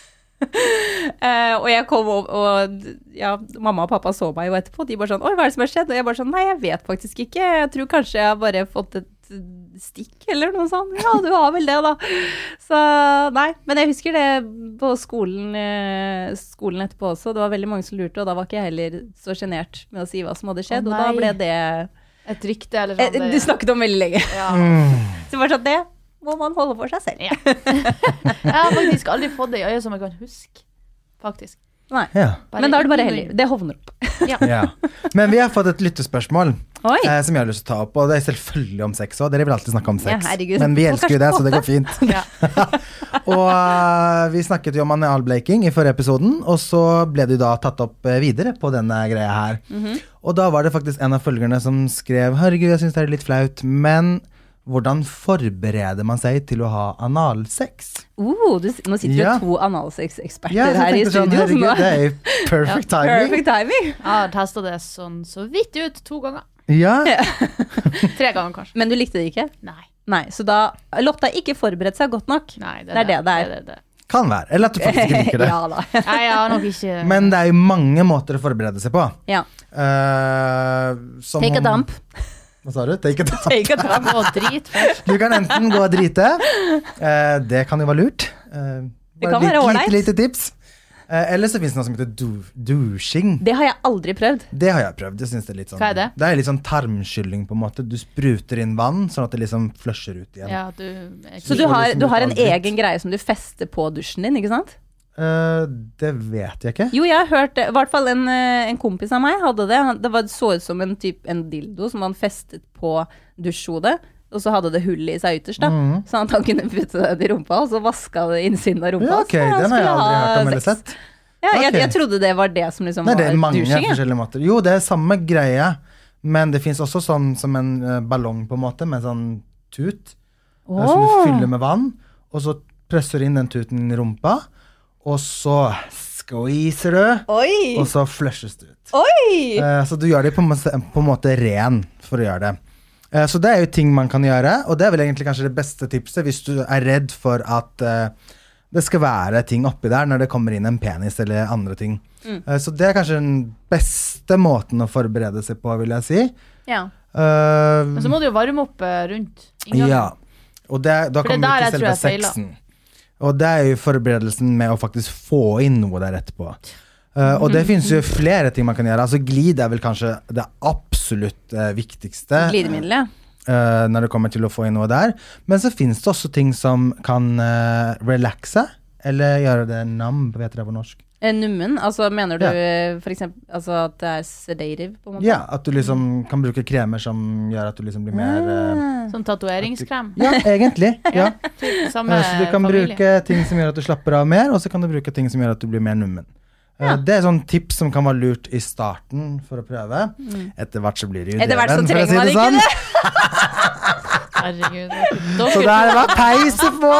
Og jeg kom og ja, mamma og pappa så meg jo etterpå. De bare sånn, oi, hva det som har skjedd? Og jeg bare sånn, nei, jeg vet faktisk ikke. Jeg tror kanskje jeg har bare fått et stikk eller noe sånt. Ja, du har vel det da. Så nei, men jeg husker det på skolen etterpå også. Det var veldig mange som lurte, og da var ikke jeg heller så genert med å si hva som hadde skjedd. Og da ble det... Et rykte eller sånn. Du snakket om veldig lenge. Ja. Så bare sånn, det må man holde for seg selv. Ja. Jeg har faktisk aldri fått det i øyet som jeg kan huske. Faktisk. Nei, men da det bare heldig. Det hovner opp. Ja. Ja. Men vi har fått et lyttespørsmål som jeg har lyst til å ta opp, og det selvfølgelig om sex også. Dere vil alltid snakke om sex, men vi elsker jo det, så det går fint. Ja. Og vi snakket jo om analbleking i forrige episoden, og så ble det da tatt opp videre på denne greia her. Og da var det faktisk en av følgerne som skrev, herregud, jeg synes det litt flaut, men... Hvordan forbereder man seg til å ha analsex? Nå sitter jo 2 analsex-eksperter her i studio. Herregud, det jo perfect timing. Perfect timing. Jeg har testet det sånn så vidt ut 2 ganger. Ja. 3 ganger kanskje. Men du likte det ikke? Nei, så da Lotte har ikke forberedt seg godt nok. Nei, det er det. Kan være, eller at du faktisk ikke liker det. Ja da. Nei, jeg har nok ikke... Men det jo mange måter å forberede seg på. Ja. Take a dump. Hva sa du? Take a dump. Take a dump og drit først. Du kan enten gå og drite. Det kan jo være lurt. Det kan være ordentlig. Lite tips. Eller så finnes det noe som heter douching. Det har jeg aldri prøvd. Det har jeg prøvd, jeg synes det litt sånn. Hva det? Det litt sånn tarmskylling på en måte. Du spruter inn vann, sånn at det liksom flusher ut igjen. Ja, så du har en egen greie som du fester på dusjen din, ikke sant? Det vet jeg ikke. Jo, jeg har hørt det. I hvert fall en kompis av meg hadde det. Det så ut som en dildo som han festet på dusjhodet. Og så hadde det hull i seg ytterst da. Sånn at han kunne putte det i rumpa, og så vasket det innsiden av rumpa. Ja, ok, den har jeg aldri hørt om eller sett. Ja, jeg trodde det var det som liksom var douching. Det er mange forskjellige måter. Jo, det er samme greie, men det finnes også sånn som en ballong på en måte, med sånn tut, som du fyller med vann, og så presser du inn den tuten i rumpa, og så squeezer du, og så flushes det ut. Så du gjør det på en måte ren for å gjøre det. Så det er jo ting man kan gjøre, og det er vel egentlig kanskje det beste tipset hvis du er redd for at det skal være ting oppi der når det kommer inn en penis eller andre ting. Så det er kanskje den beste måten å forberede seg på, vil jeg si. Ja. Men så må du jo varme opp rundt inngangen. Ja, og da kommer vi til selve sexen. Og det er jo forberedelsen med å faktisk få inn noe der etterpå. Og det finnes jo flere ting man kan gjøre. Altså glid er vel kanskje det absolutt viktigste. Glidemiddel, når det kommer til å få inn noe der. Men så finnes det også ting som kan relaxe, eller gjøre det nam, vet dere på norsk? Nummen, altså mener du for eksempel altså at det er sedative på en måte? Ja, at du liksom kan bruke kremer som gjør at du liksom blir mer sånn tatoveringskrem? Ja, egentlig, ja. Så du kan bruke ting som gjør at du slapper av mer, og så kan du bruke ting som gjør at du blir mer nummen. Det er sånn tips som kan være lurt i starten for å prøve. Etter hvert så blir det jo Etter hvert så trenger man ikke det. Herregud. Så der var peise på.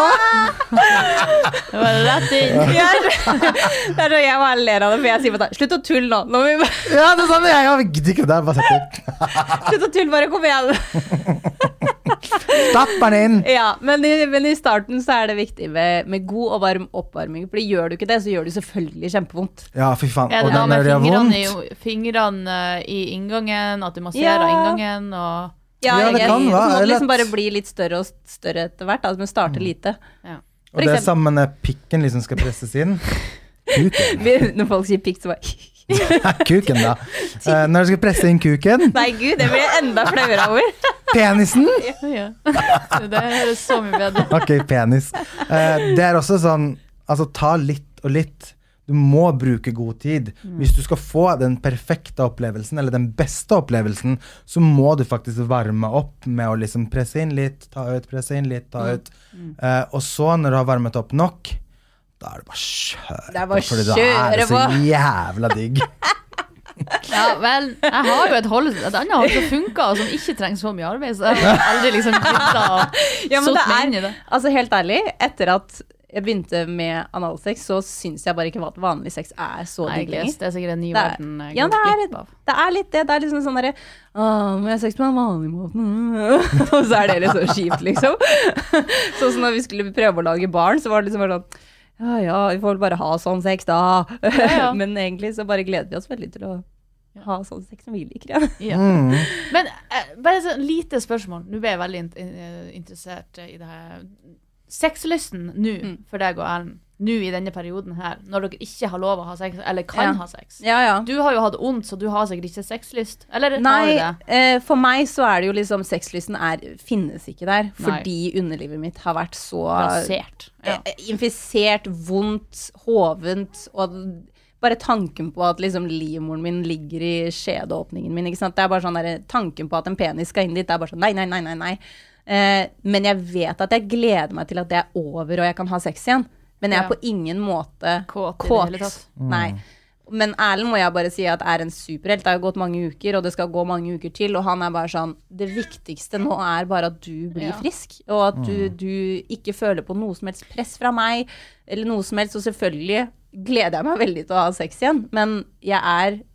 Det var rett inn. Det er så jeg bare ler av det, for jeg sier bare, slutt å tulle nå. Ja, det er sånn, jeg gidder ikke det, bare sett det. Slutt å tulle, bare kom igjen. Stapp den inn. Ja, men i starten så er det viktig med god og varm oppvarming, for gjør du ikke det, så gjør du selvfølgelig kjempevondt. Ja, fy faen. Er det da med fingrene i inngangen, at du masserer inngangen, og... Ja, det kan være. Så må det liksom bare bli litt større og større etter hvert, men starte lite. Ja. Og det er sammen med pikken liksom skal presses inn. Kuken. Når folk sier pikk, så bare... Kuken da. Når du skal presse inn kuken. Nei gud, det blir enda flauere over. Penisen? Ja. Det er så mye bedre. Ok, penis. Det er også sånn, altså ta litt og litt. Du må bruke god tid. Hvis du skal få den perfekte opplevelsen, eller den beste opplevelsen, så må du faktisk varme opp med å liksom presse inn litt, ta ut, presse inn litt, ta ut. Og så når du har varmet opp nok, da er det bare kjøre. Det er bare kjøre på. Så jævla digg. Ja, vel, jeg har jo et annet hold som funker, og som ikke trenger så mye arbeid, så jeg har aldri liksom kuttet og satt meg inn i det. Altså helt ærlig, etter at jeg begynte med analsex, så synes jeg bare ikke at vanlig sex er så digg lenger. Det er sikkert en ny verden. Ja, det er litt det. Det er liksom sånn der, må jeg ha sex på en vanlig måte? Og så er det litt så kjipt, liksom. Så når vi skulle prøve å lage barn, så var det liksom bare sånn, ja, vi får vel bare ha sånn sex da. Men egentlig så bare gleder vi oss veldig til å ha sånn sex som vi liker. Ja. Men bare så lite spørsmål. Nå ble jeg veldig interessert i det her. Sexlysten nå, for deg og Ellen, nå i denne perioden her, når dere ikke har lov å ha sex, eller kan ha sex. Du har jo hatt ondt, så du har sikkert ikke sexlyst. Eller har du det? For meg så er det jo liksom, sexlysten finnes ikke der, fordi underlivet mitt har vært så infisert, vondt, hovent, og bare tanken på at liksom livmoren min ligger i skjedeåpningen min, ikke sant? Det er bare sånn der, tanken på at en penis skal inn dit, det er bare sånn, nei. Men jeg vet at jeg gleder meg til at det er over og jeg kan ha sex igjen, men jeg er på ingen måte kåt. Nei. Men Erlend må jeg bare si at er en superhelt. Det har jo gått mange uker, og det skal gå mange uker til, og han er bare sånn, det viktigste nå er bare at du blir frisk, og at du ikke føler på noe som helst press fra meg, eller noe som helst, og selvfølgelig gleder jeg meg veldig til å ha sex igjen, men jeg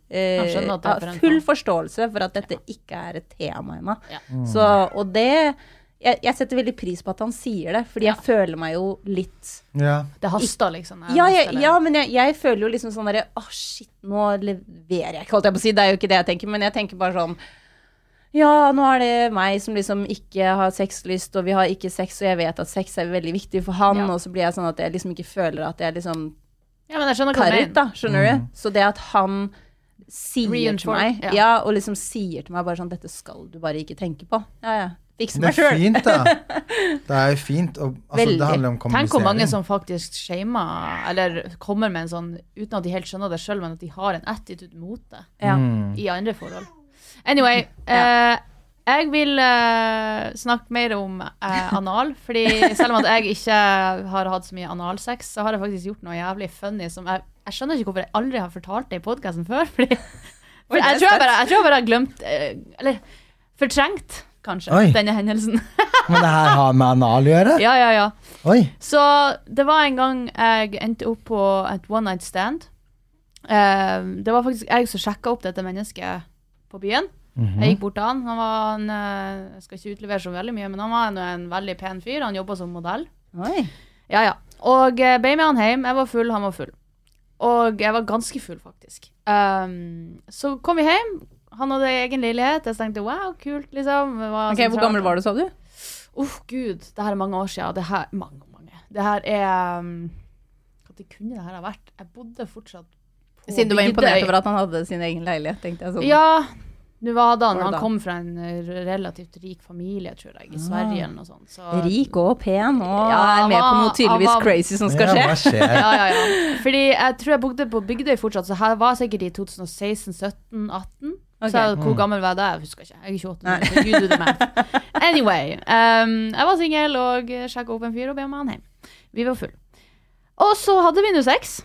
har full forståelse for at dette ikke er et tema ennå. Så, og det jeg setter veldig pris på at han sier det, fordi jeg føler meg jo litt det haster liksom. Men jeg føler jo liksom sånn der, shit, nå leverer jeg ikke, holdt jeg på å si, det er jo ikke det jeg tenker, men jeg tenker bare sånn, ja, nå er det meg som liksom ikke har sexlyst, og vi har ikke sex, og jeg vet at sex er veldig viktig for han, og så blir jeg sånn at jeg liksom ikke føler at jeg liksom Ja, men jeg skjønner hva du mener. da, skjønner du? Så det at han sier til meg, og liksom sier til meg bare sånn, dette skal du bare ikke tenke på. Ja, fikse meg selv. Det fint da. Det jo fint. Og, altså, det handler om kommunisering. Tenk hvor mange som faktisk shamer, eller kommer med en sånn, uten at de helt skjønner det selv, men at de har en attitude mot det i andre forhold. Anyway, jeg vil snakke mer om anal, fordi selv om at jeg ikke har hatt så mye analsex, så har jeg faktisk gjort noe jævlig funny som jeg skjønner ikke hvorfor jeg aldri har fortalt det i podcasten før, fordi jeg tror jeg bare har glemt, eller fortrengt, kanskje, denne hendelsen. Men det her har med anal å gjøre? Ja. Oi. Så det var en gang jeg endte opp på et one night stand. Det var faktisk jeg som sjekket opp dette mennesket på byen. Jeg gikk bort til han var jeg skal ikke utlevere så veldig mye, men han var en veldig pen fyr, han jobbet som modell. Oi. Ja. Og ble med han hjem, jeg var full, han var full. Og jeg var ganske full faktisk. Så kom vi hjem, han hadde egen leilighet, jeg tenkte, wow, kult liksom. Ok, hvor gammel var du, sa du? Gud, det her mange år siden, det her, mange. Det her hva det kunne det her ha vært? Jeg bodde fortsatt på Siden du var imponert over at han hadde sin egen leilighet, tenkte jeg sånn. Ja, nu var han kom fra en relativt rik familie, tror jeg, i Sverige eller noe sånt. Så. Rik og pen, og med på noe tydeligvis crazy som skal skje. Ja. Fordi jeg tror jeg bodde på Bygdøy fortsatt, så her var sikkert i 2016, 17, 18. Okay. Så hvor gammel var jeg da? Jeg husker ikke. Jeg er 28 år, så you do the math. Anyway, jeg var single og sjekket opp en fyr og ble med han hjem. Vi var full. Og så hadde vi nå sex.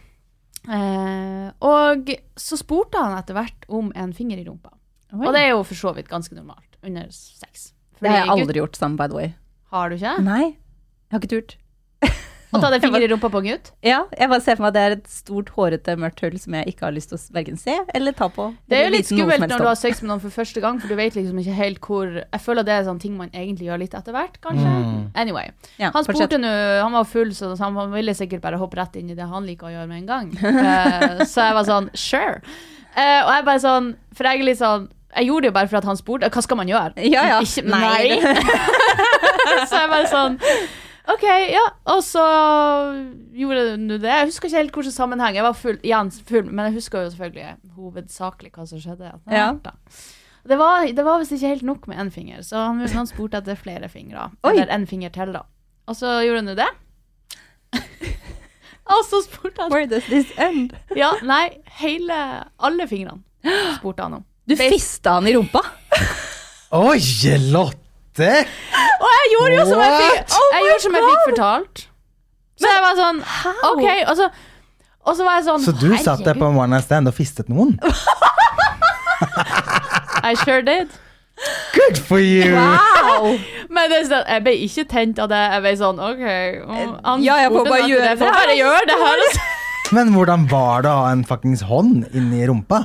Og så spurte han etter hvert om en finger i rumpa. Og det jo for så vidt ganske normalt under sex. Fordi det har jeg aldri gjort sammen, by the way. Har du ikke? Nei, jeg har ikke turt. Og ta det finger i rumpa på en gutt? Ja, jeg bare ser for meg at det et stort, hårete, mørkt hull som jeg ikke har lyst til å hverken se eller ta på. Det jo litt skummelt når du har sex med noen for første gang, for du vet liksom ikke helt hvor. Jeg føler det sånne ting man egentlig gjør litt etter hvert, kanskje. Anyway, han spurte nå, han var full, så han ville sikkert bare hoppe rett inn i det han liker å gjøre med en gang. Så jeg var sånn, sure. Og jeg bare sånn, for jeg litt sånn, jeg gjorde det jo bare for at han spurte, hva skal man gjøre? Ja. Ikke, nei. Så jeg bare sånn, ok, ja, og så gjorde du det. Jeg husker ikke helt hvordan sammenheng. Jeg var full, men jeg husker jo selvfølgelig hovedsakelig hva som skjedde. Det var visst ikke helt nok med en finger, så han spurte etter flere fingre. Eller en finger til da. Og så gjorde han jo det. Og så spurte han... Where does this end? Ja, nei, alle fingrene spurte han om. Du fista han i rumpa? Oi, Lotte! Og jeg gjorde jo som jeg fikk fortalt. Så jeg var sånn, ok, og så var jeg sånn, så du satt der på en one night stand og fistet noen? I sure did. Good for you! Wow! Men det sånn, jeg ble ikke tent av det. Jeg ble sånn, ok. Jeg får bare gjøre det her. Men hvordan var det å ha en fuckings hånd inni rumpa?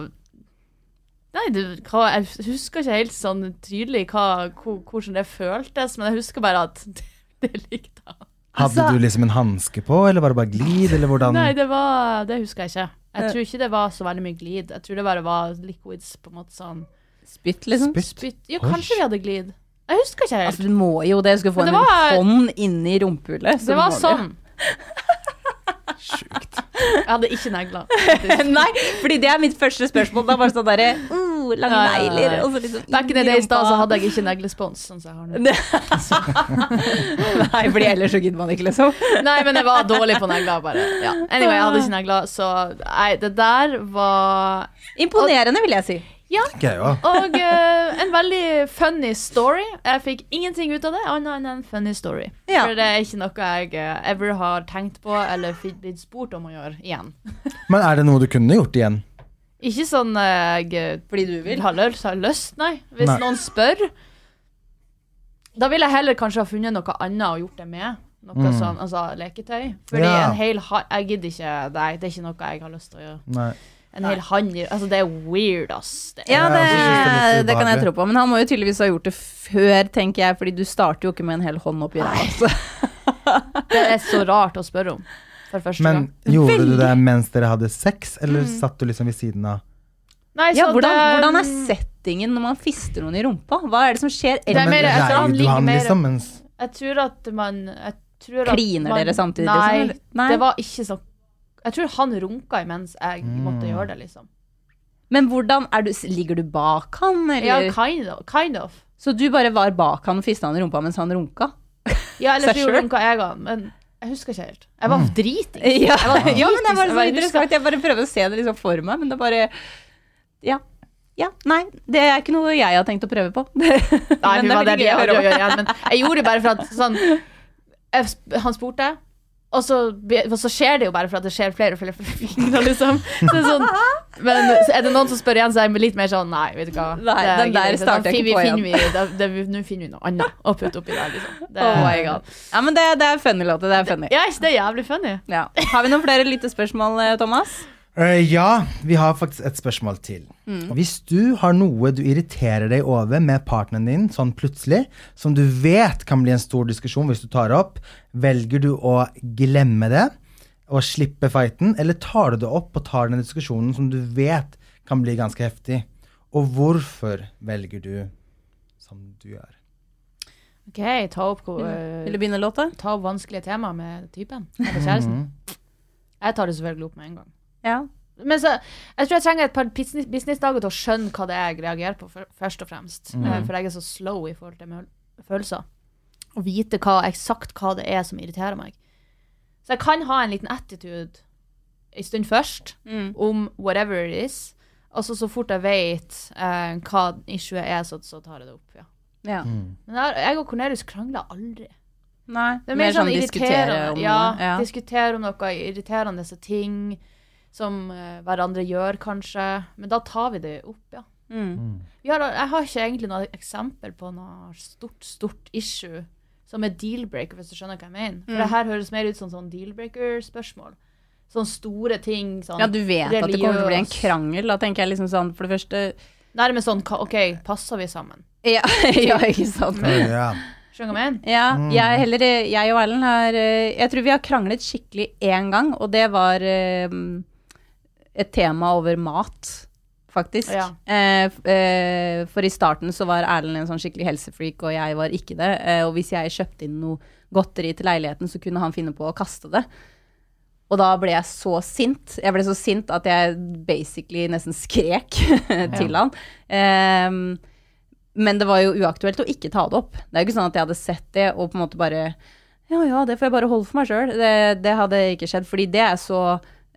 Jeg husker ikke helt sånn tydelig hvordan det føltes, men jeg husker bare at det likte han. Hadde du liksom en handske på, eller var det bare glid, eller hvordan? Nei, det husker jeg ikke. Jeg tror ikke det var så veldig mye glid. Jeg tror det bare var liquids på en måte sånn. Spytt liksom? Spytt. Ja, kanskje vi hadde glid. Jeg husker ikke helt. Altså, du må jo det, du skal få en hånd inni rumpehullet. Det var sånn. Sjukt. Jeg hadde ikke negler. Nei, fordi det mitt første spørsmål. Da var det sånn der, lange negler. Liksom back in the days da, så hadde jeg ikke neglespons, sånn som jeg har nå. Nei, fordi ellers så gidder man ikke liksom. Nei, men jeg var dårlig på negler bare. Ja. Anyway, jeg hadde ikke negler, så det der var... Imponerende, vil jeg si. Ja, og en veldig funny story. Jeg fikk ingenting ut av det, annet enn en funny story. Ja. For det ikke noe jeg ever har tenkt på, eller blitt spurt om å gjøre igjen. Men det noe du kunne gjort igjen? Ikke sånn fordi du vil? Har lyst, nei. Hvis noen spør. Da vil jeg heller kanskje ha funnet noe annet og gjort det med. Noe sånn, altså leketøy. Fordi en hel jeg gidder ikke, det er ikke noe jeg har lyst til å gjøre. Nei. En hel hand, altså det weird, ass. Ja, det kan jeg tro på. Men han må jo tydeligvis ha gjort det før, tenker jeg, fordi du starter jo ikke med en hel hånd oppi ræva. Det så rart å spørre om, for første gang. Men gjorde du det mens dere hadde sex, eller satt du liksom ved siden av? Nei, ja, hvordan settingen når man fister noen i rumpa? Hva det som skjer? Det mer, du han liksom, mens... Jeg tror at man... Kliner dere samtidig? Nei, det var ikke sånn Jeg tror han runka imens jeg måtte gjøre det, liksom. Men hvordan, ligger du bak han, eller? Ja, kind of. Så du bare var bak han og fistet han i rumpa mens han runka? Ja, eller så runka jeg han, men jeg husker ikke helt. Jeg var dritings. Ja, men det var så interessant. Jeg bare prøver å se det liksom for meg, men det bare... Ja, nei, det ikke noe jeg har tenkt å prøve på. Nei, det var det jeg gjør igjen, men jeg gjorde det bare for at sånn, han spurte, og så skjer det jo bare for at det skjer flere og flere fingre, liksom. Så sånn, men det noen som spør igjen, så litt mer sånn, nei, vet du hva. Nei, den der starter jeg ikke på igjen. Nå finner vi noe annet å putte opp i der, liksom. Oh my god. Ja, men det funny, Lotte, det funny. Ja, det jævlig funny. Ja. Har vi noen flere lyttespørsmål, Thomas? Ja, vi har faktisk et spørsmål til. Hvis du har noe du irriterer deg over med partneren din, sånn plutselig, som du vet kan bli en stor diskusjon hvis du tar opp, velger du å glemme det og slippe fighten, eller tar du det opp og tar den diskusjonen som du vet kan bli ganske heftig? Og hvorfor velger du som du gjør? Ok, ta opp Vil du begynne, Lotte? Ta opp vanskelige tema med typen, eller kjæresten. Jeg tar det selvfølgelig opp med en gang. Ja. Men så, jeg tror jeg trenger et par businessdager til å skjønne hva det er jeg reagerer på først og fremst. For jeg så slow i forhold til følelser. Og vite eksakt hva det er som irriterer meg. Så jeg kan ha en liten attitude en stund først om whatever it is. Og så fort jeg vet hva issue er, så tar jeg det opp, ja. Men jeg og Cornelius krangler aldri. Nei, det er mer sånn diskutere om noe. Diskutere om noe irriterende ting som hverandre gjør, kanskje. Men da tar vi det opp, ja. Jeg har ikke egentlig noe eksempel på noe stort issue som dealbreaker, hvis du skjønner hva jeg mener. For det her høres mer ut som sånn dealbreaker-spørsmål. Sånne store ting, sånn ja, du vet religiøs. At det kommer til å bli en krangel, da tenker jeg liksom sånn, for det første... Nærmest sånn, ok, passer vi sammen? Ja, ikke sant. Ja. Skjønner du hva jeg mener? Ja, jeg og Erlend jeg tror vi har kranglet skikkelig en gang, og det var et tema over mat, faktisk. Ja. For i starten så var Erlend en sånn skikkelig helsefreak, og jeg var ikke det. Og hvis jeg kjøpte inn noe godteri til leiligheten, så kunne han finne på å kaste det. Og da ble jeg så sint. Jeg ble så sint at jeg basically nesten skrek til han. Men det var jo uaktuelt å ikke ta det opp. Det er jo ikke sånn at jeg hadde sett det, og på en måte bare, ja, det får jeg bare holde for meg selv. Det hadde ikke skjedd, fordi det er så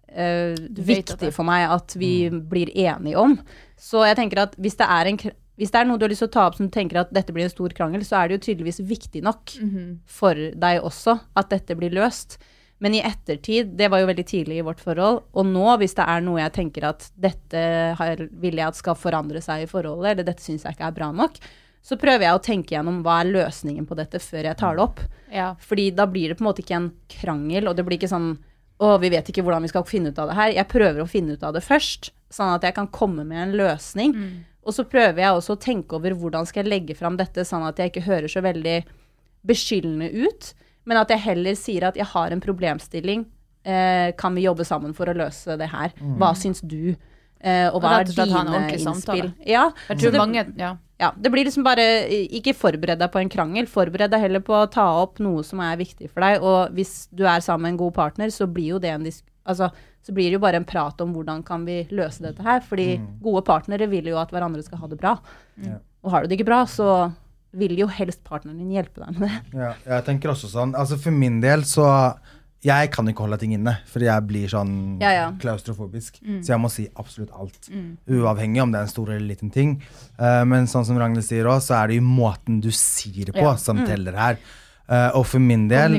viktig for meg at vi blir enige om. Så jeg tenker at hvis det er noe du har lyst til å ta opp som du tenker at dette blir en stor krangel, så er det jo tydeligvis viktig nok for deg også at dette blir løst. Men i ettertid, det var jo veldig tidlig i vårt forhold, og nå hvis det er noe jeg tenker at dette vil jeg at skal forandre seg i forholdet, eller dette synes jeg ikke er bra nok, så prøver jeg å tenke gjennom hva er løsningen på dette før jeg tar det opp. Ja. Fordi da blir det på en måte ikke en krangel, og det blir ikke sånn, vi vet ikke hvordan vi skal finne ut av det her. Jeg prøver å finne ut av det først, sånn at jeg kan komme med en løsning. Og så prøver jeg også å tenke over hvordan skal jeg legge frem dette, sånn at jeg ikke hører så veldig beskyldende ut, men at jeg heller sier at jeg har en problemstilling, kan vi jobbe sammen for å løse det her? Hva syns du? Og hva er dine innspill? Ja, jeg tror det blir liksom bare, ikke forbered deg på en krangel, forbered deg heller på å ta opp noe som er viktig for deg, og hvis du er sammen med en god partner, så blir jo det så blir det jo bare en prat om hvordan kan vi løse dette her, fordi gode partnere vil jo at hverandre skal ha det bra. Og har du det ikke bra, så vil jo helst partneren din hjelpe deg med det. Ja, jeg tenker også sånn, altså for min del så jeg kan ikke holde ting inne, fordi jeg blir sånn klaustrofobisk, så jeg må si absolutt alt, uavhengig om det er en stor eller liten ting. Men sånn som Ragnhild sier også, så er det jo måten du sier det på som teller her. Og for min del,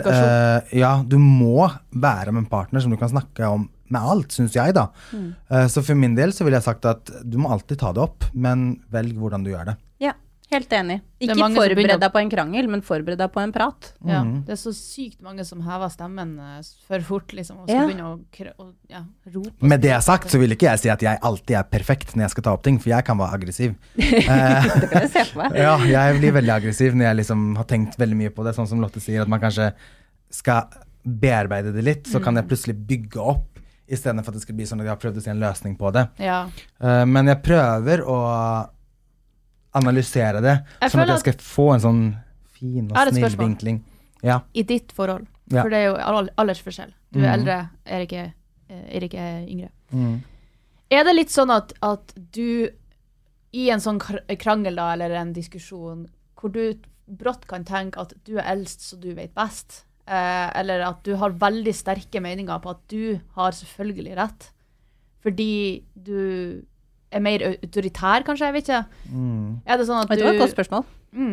du må være med en partner som du kan snakke om med alt, synes jeg da. Så for min del så vil jeg sagt at du må alltid ta det opp, men velg hvordan du gjør det. Ja. Helt enig. Ikke forbered deg på en krangel, men forbered deg på en prat. Ja, det er så sykt mange som hever stemmen for fort, liksom, og så begynner å rope. Med det sagt, så vil ikke jeg si at jeg alltid er perfekt når jeg skal ta opp ting, for jeg kan være aggressiv. Det kan jeg se på meg. Ja, jeg blir veldig aggressiv når jeg liksom har tenkt veldig mye på det, sånn som Lotte sier, at man kanskje skal bearbeide det litt, så kan jeg plutselig bygge opp, i stedet for at det skal bli sånn at jeg har prøvd å se en løsning på det. Ja. Men jeg prøver å analysere det, sånn at jeg skal få en sånn fin og snill vinkling. Ja. I ditt forhold, for det er jo aldersforskjell. Du er eldre, Erik er yngre. Er det litt sånn at du i en sånn krangel da, eller en diskusjon, hvor du brått kan tenke at du er eldst så du vet best, eller at du har veldig sterke meninger på at du har selvfølgelig rett, fordi du er mer autoritær, kanskje, jeg vet ikke. Er det sånn at Det var et godt spørsmål.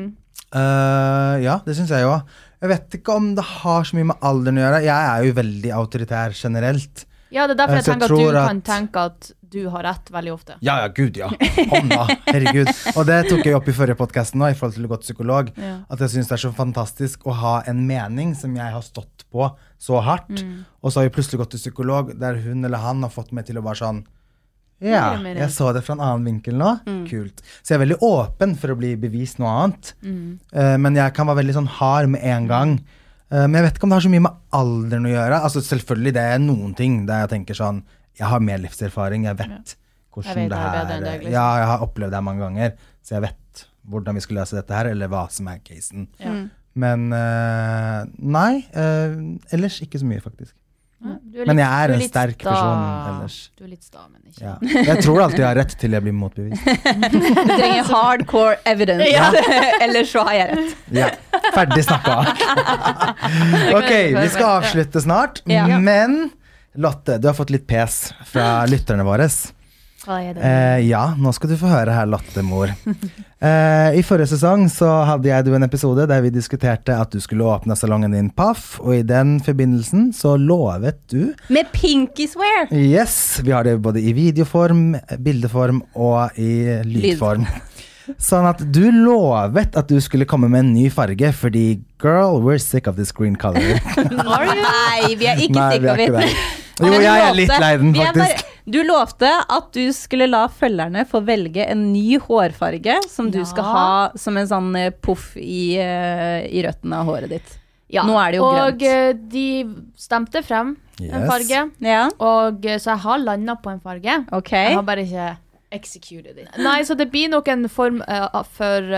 Ja, det synes jeg jo. Jeg vet ikke om det har så mye med alderen å gjøre. Jeg er jo veldig autoritær generelt. Ja, det er derfor jeg Så jeg tenker at du tror kan tenke at du har rett veldig ofte. Ja, gud, ja. Hånda, herregud. Og det tok jeg opp i forrige podcasten nå, i forhold til å gå til psykolog, at jeg synes det er så fantastisk å ha en mening som jeg har stått på så hardt, og så har jeg plutselig gått til psykolog, der hun eller han har fått meg til å være sånn, ja, jeg så det fra en annen vinkel nå, kult. Så jeg er veldig åpen for å bli bevist noe annet, men jeg kan være veldig sånn hard med en gang. Men jeg vet ikke om det har så mye med alderen å gjøre. Altså selvfølgelig, det er noen ting der jeg tenker sånn, jeg har mer livserfaring, jeg vet hvordan det her er. Ja, jeg har opplevd det mange ganger, så jeg vet hvordan vi skal løse dette her, eller hva som er casen. Men nei, ellers ikke så mye faktisk. Men jeg er en sterk person ellers. Du er litt sta, men ikke. Ja. Jeg tror alltid jeg har rett til jeg blir motbevist. Du trenger hardcore evidence, ellers så har jeg rett. Ja, ferdig snakket. Ok, vi skal avslutte snart, men Lotte, du har fått litt pes fra lytterne våre. Hva er det? Ja, nå skal du få høre her, Lotte, mor. I forrige sesong så hadde jeg en episode der vi diskuterte at du skulle åpne salongen din Paff, og i den forbindelsen så lovet du Med pinky swear! Yes, vi har det både i videoform, bildeform og i lydform. Sånn at du lovet at du skulle komme med en ny farge, fordi girl, we're sick of this green color. Nei, vi er ikke sick of it. Jo, jeg er litt lei den faktisk. Du lovte at du skulle la følgerne få velge en ny hårfarge som du skal ha som en sånn puff i røttene av håret ditt. Ja, nå er det jo grønt. Og de stemte frem en farge, og så jeg har landet på en farge. Jeg har bare ikke executed it. Nei, så det blir nok en form for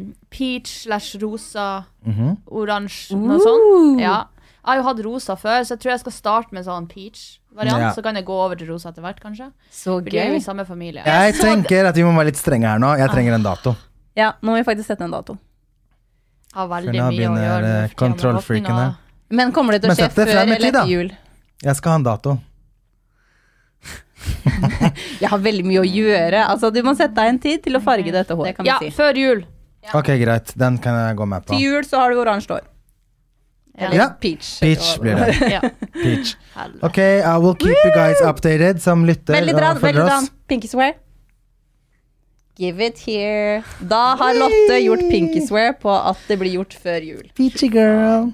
peach/rosa, oransje, noe sånt. Ja. Jeg har jo hatt rosa før, så jeg tror jeg skal starte med sånn peach-variant, så kan jeg gå over til rosa etter hvert, kanskje. Så gøy. For de er jo i samme familie. Jeg tenker at vi må være litt strenge her nå. Jeg trenger en dato. Ja, nå må vi faktisk sette en dato. Har veldig mye å gjøre med kontrollfreaken her. Men kommer det til å skje før eller etter jul? Jeg skal ha en dato. Jeg har veldig mye å gjøre. Altså, du må sette deg en tid til å farge dette håret, kan vi si. Ja, før jul. Ok, greit. Den kan jeg gå med på. Til jul så har du oransje hår. Eller peach. Peach blir det. Peach. Ok, I will keep you guys updated som lytter og følger oss. Pinky swear. Give it here. Da har Lotte gjort pinky swear på at det blir gjort før jul. Peachy girl.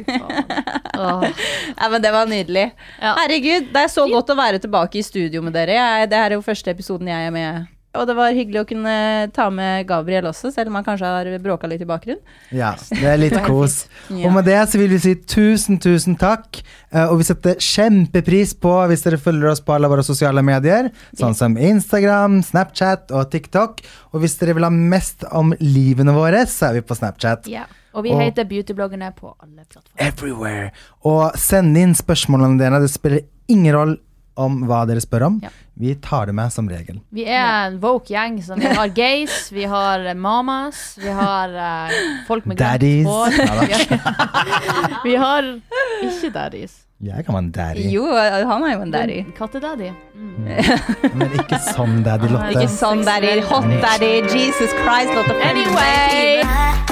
Ja, men det var nydelig. Herregud, det er så godt å være tilbake i studio med dere. Det her er jo første episoden jeg er med. Og det var hyggelig å kunne ta med Gabriel også, selv om han kanskje har bråket litt i bakgrunn. Ja, det er litt kos. Og med det så vil vi si tusen takk. Og vi setter kjempepris på hvis dere følger oss på alle våre sosiale medier, sånn som Instagram, Snapchat og TikTok. Og hvis dere vil ha mest om livene våre, så er vi på Snapchat. Ja, og vi heter Beautybloggerne på alle plattformer. Everywhere. Og send inn spørsmålene dine. Det spiller ingen rolle om hva dere spør om. Vi tar det med som regel. Vi er en woke gjeng, så vi har gays, vi har mamas, vi har folk med grønt hår. Vi har ikke daddies. Jeg kan være en daddy. Jo, han er jo en daddy. Kattedaddy. Men ikke sånn daddy, Lotte. Ikke sånn daddy, hot daddy, Jesus Christ, Lotte. Anyway!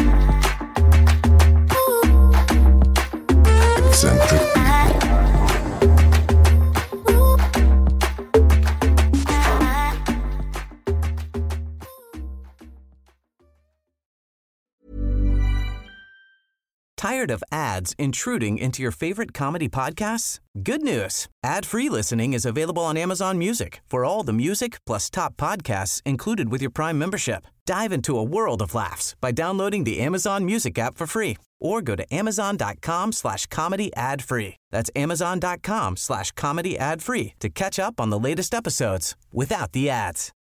Eccentric. Tired of ads intruding into your favorite comedy podcasts? Good news. Ad-free listening is available on Amazon Music for all the music plus top podcasts included with your Prime membership. Dive into a world of laughs by downloading the Amazon Music app for free or go to amazon.com/comedy ad-free. That's amazon.com/comedy ad-free to catch up on the latest episodes without the ads.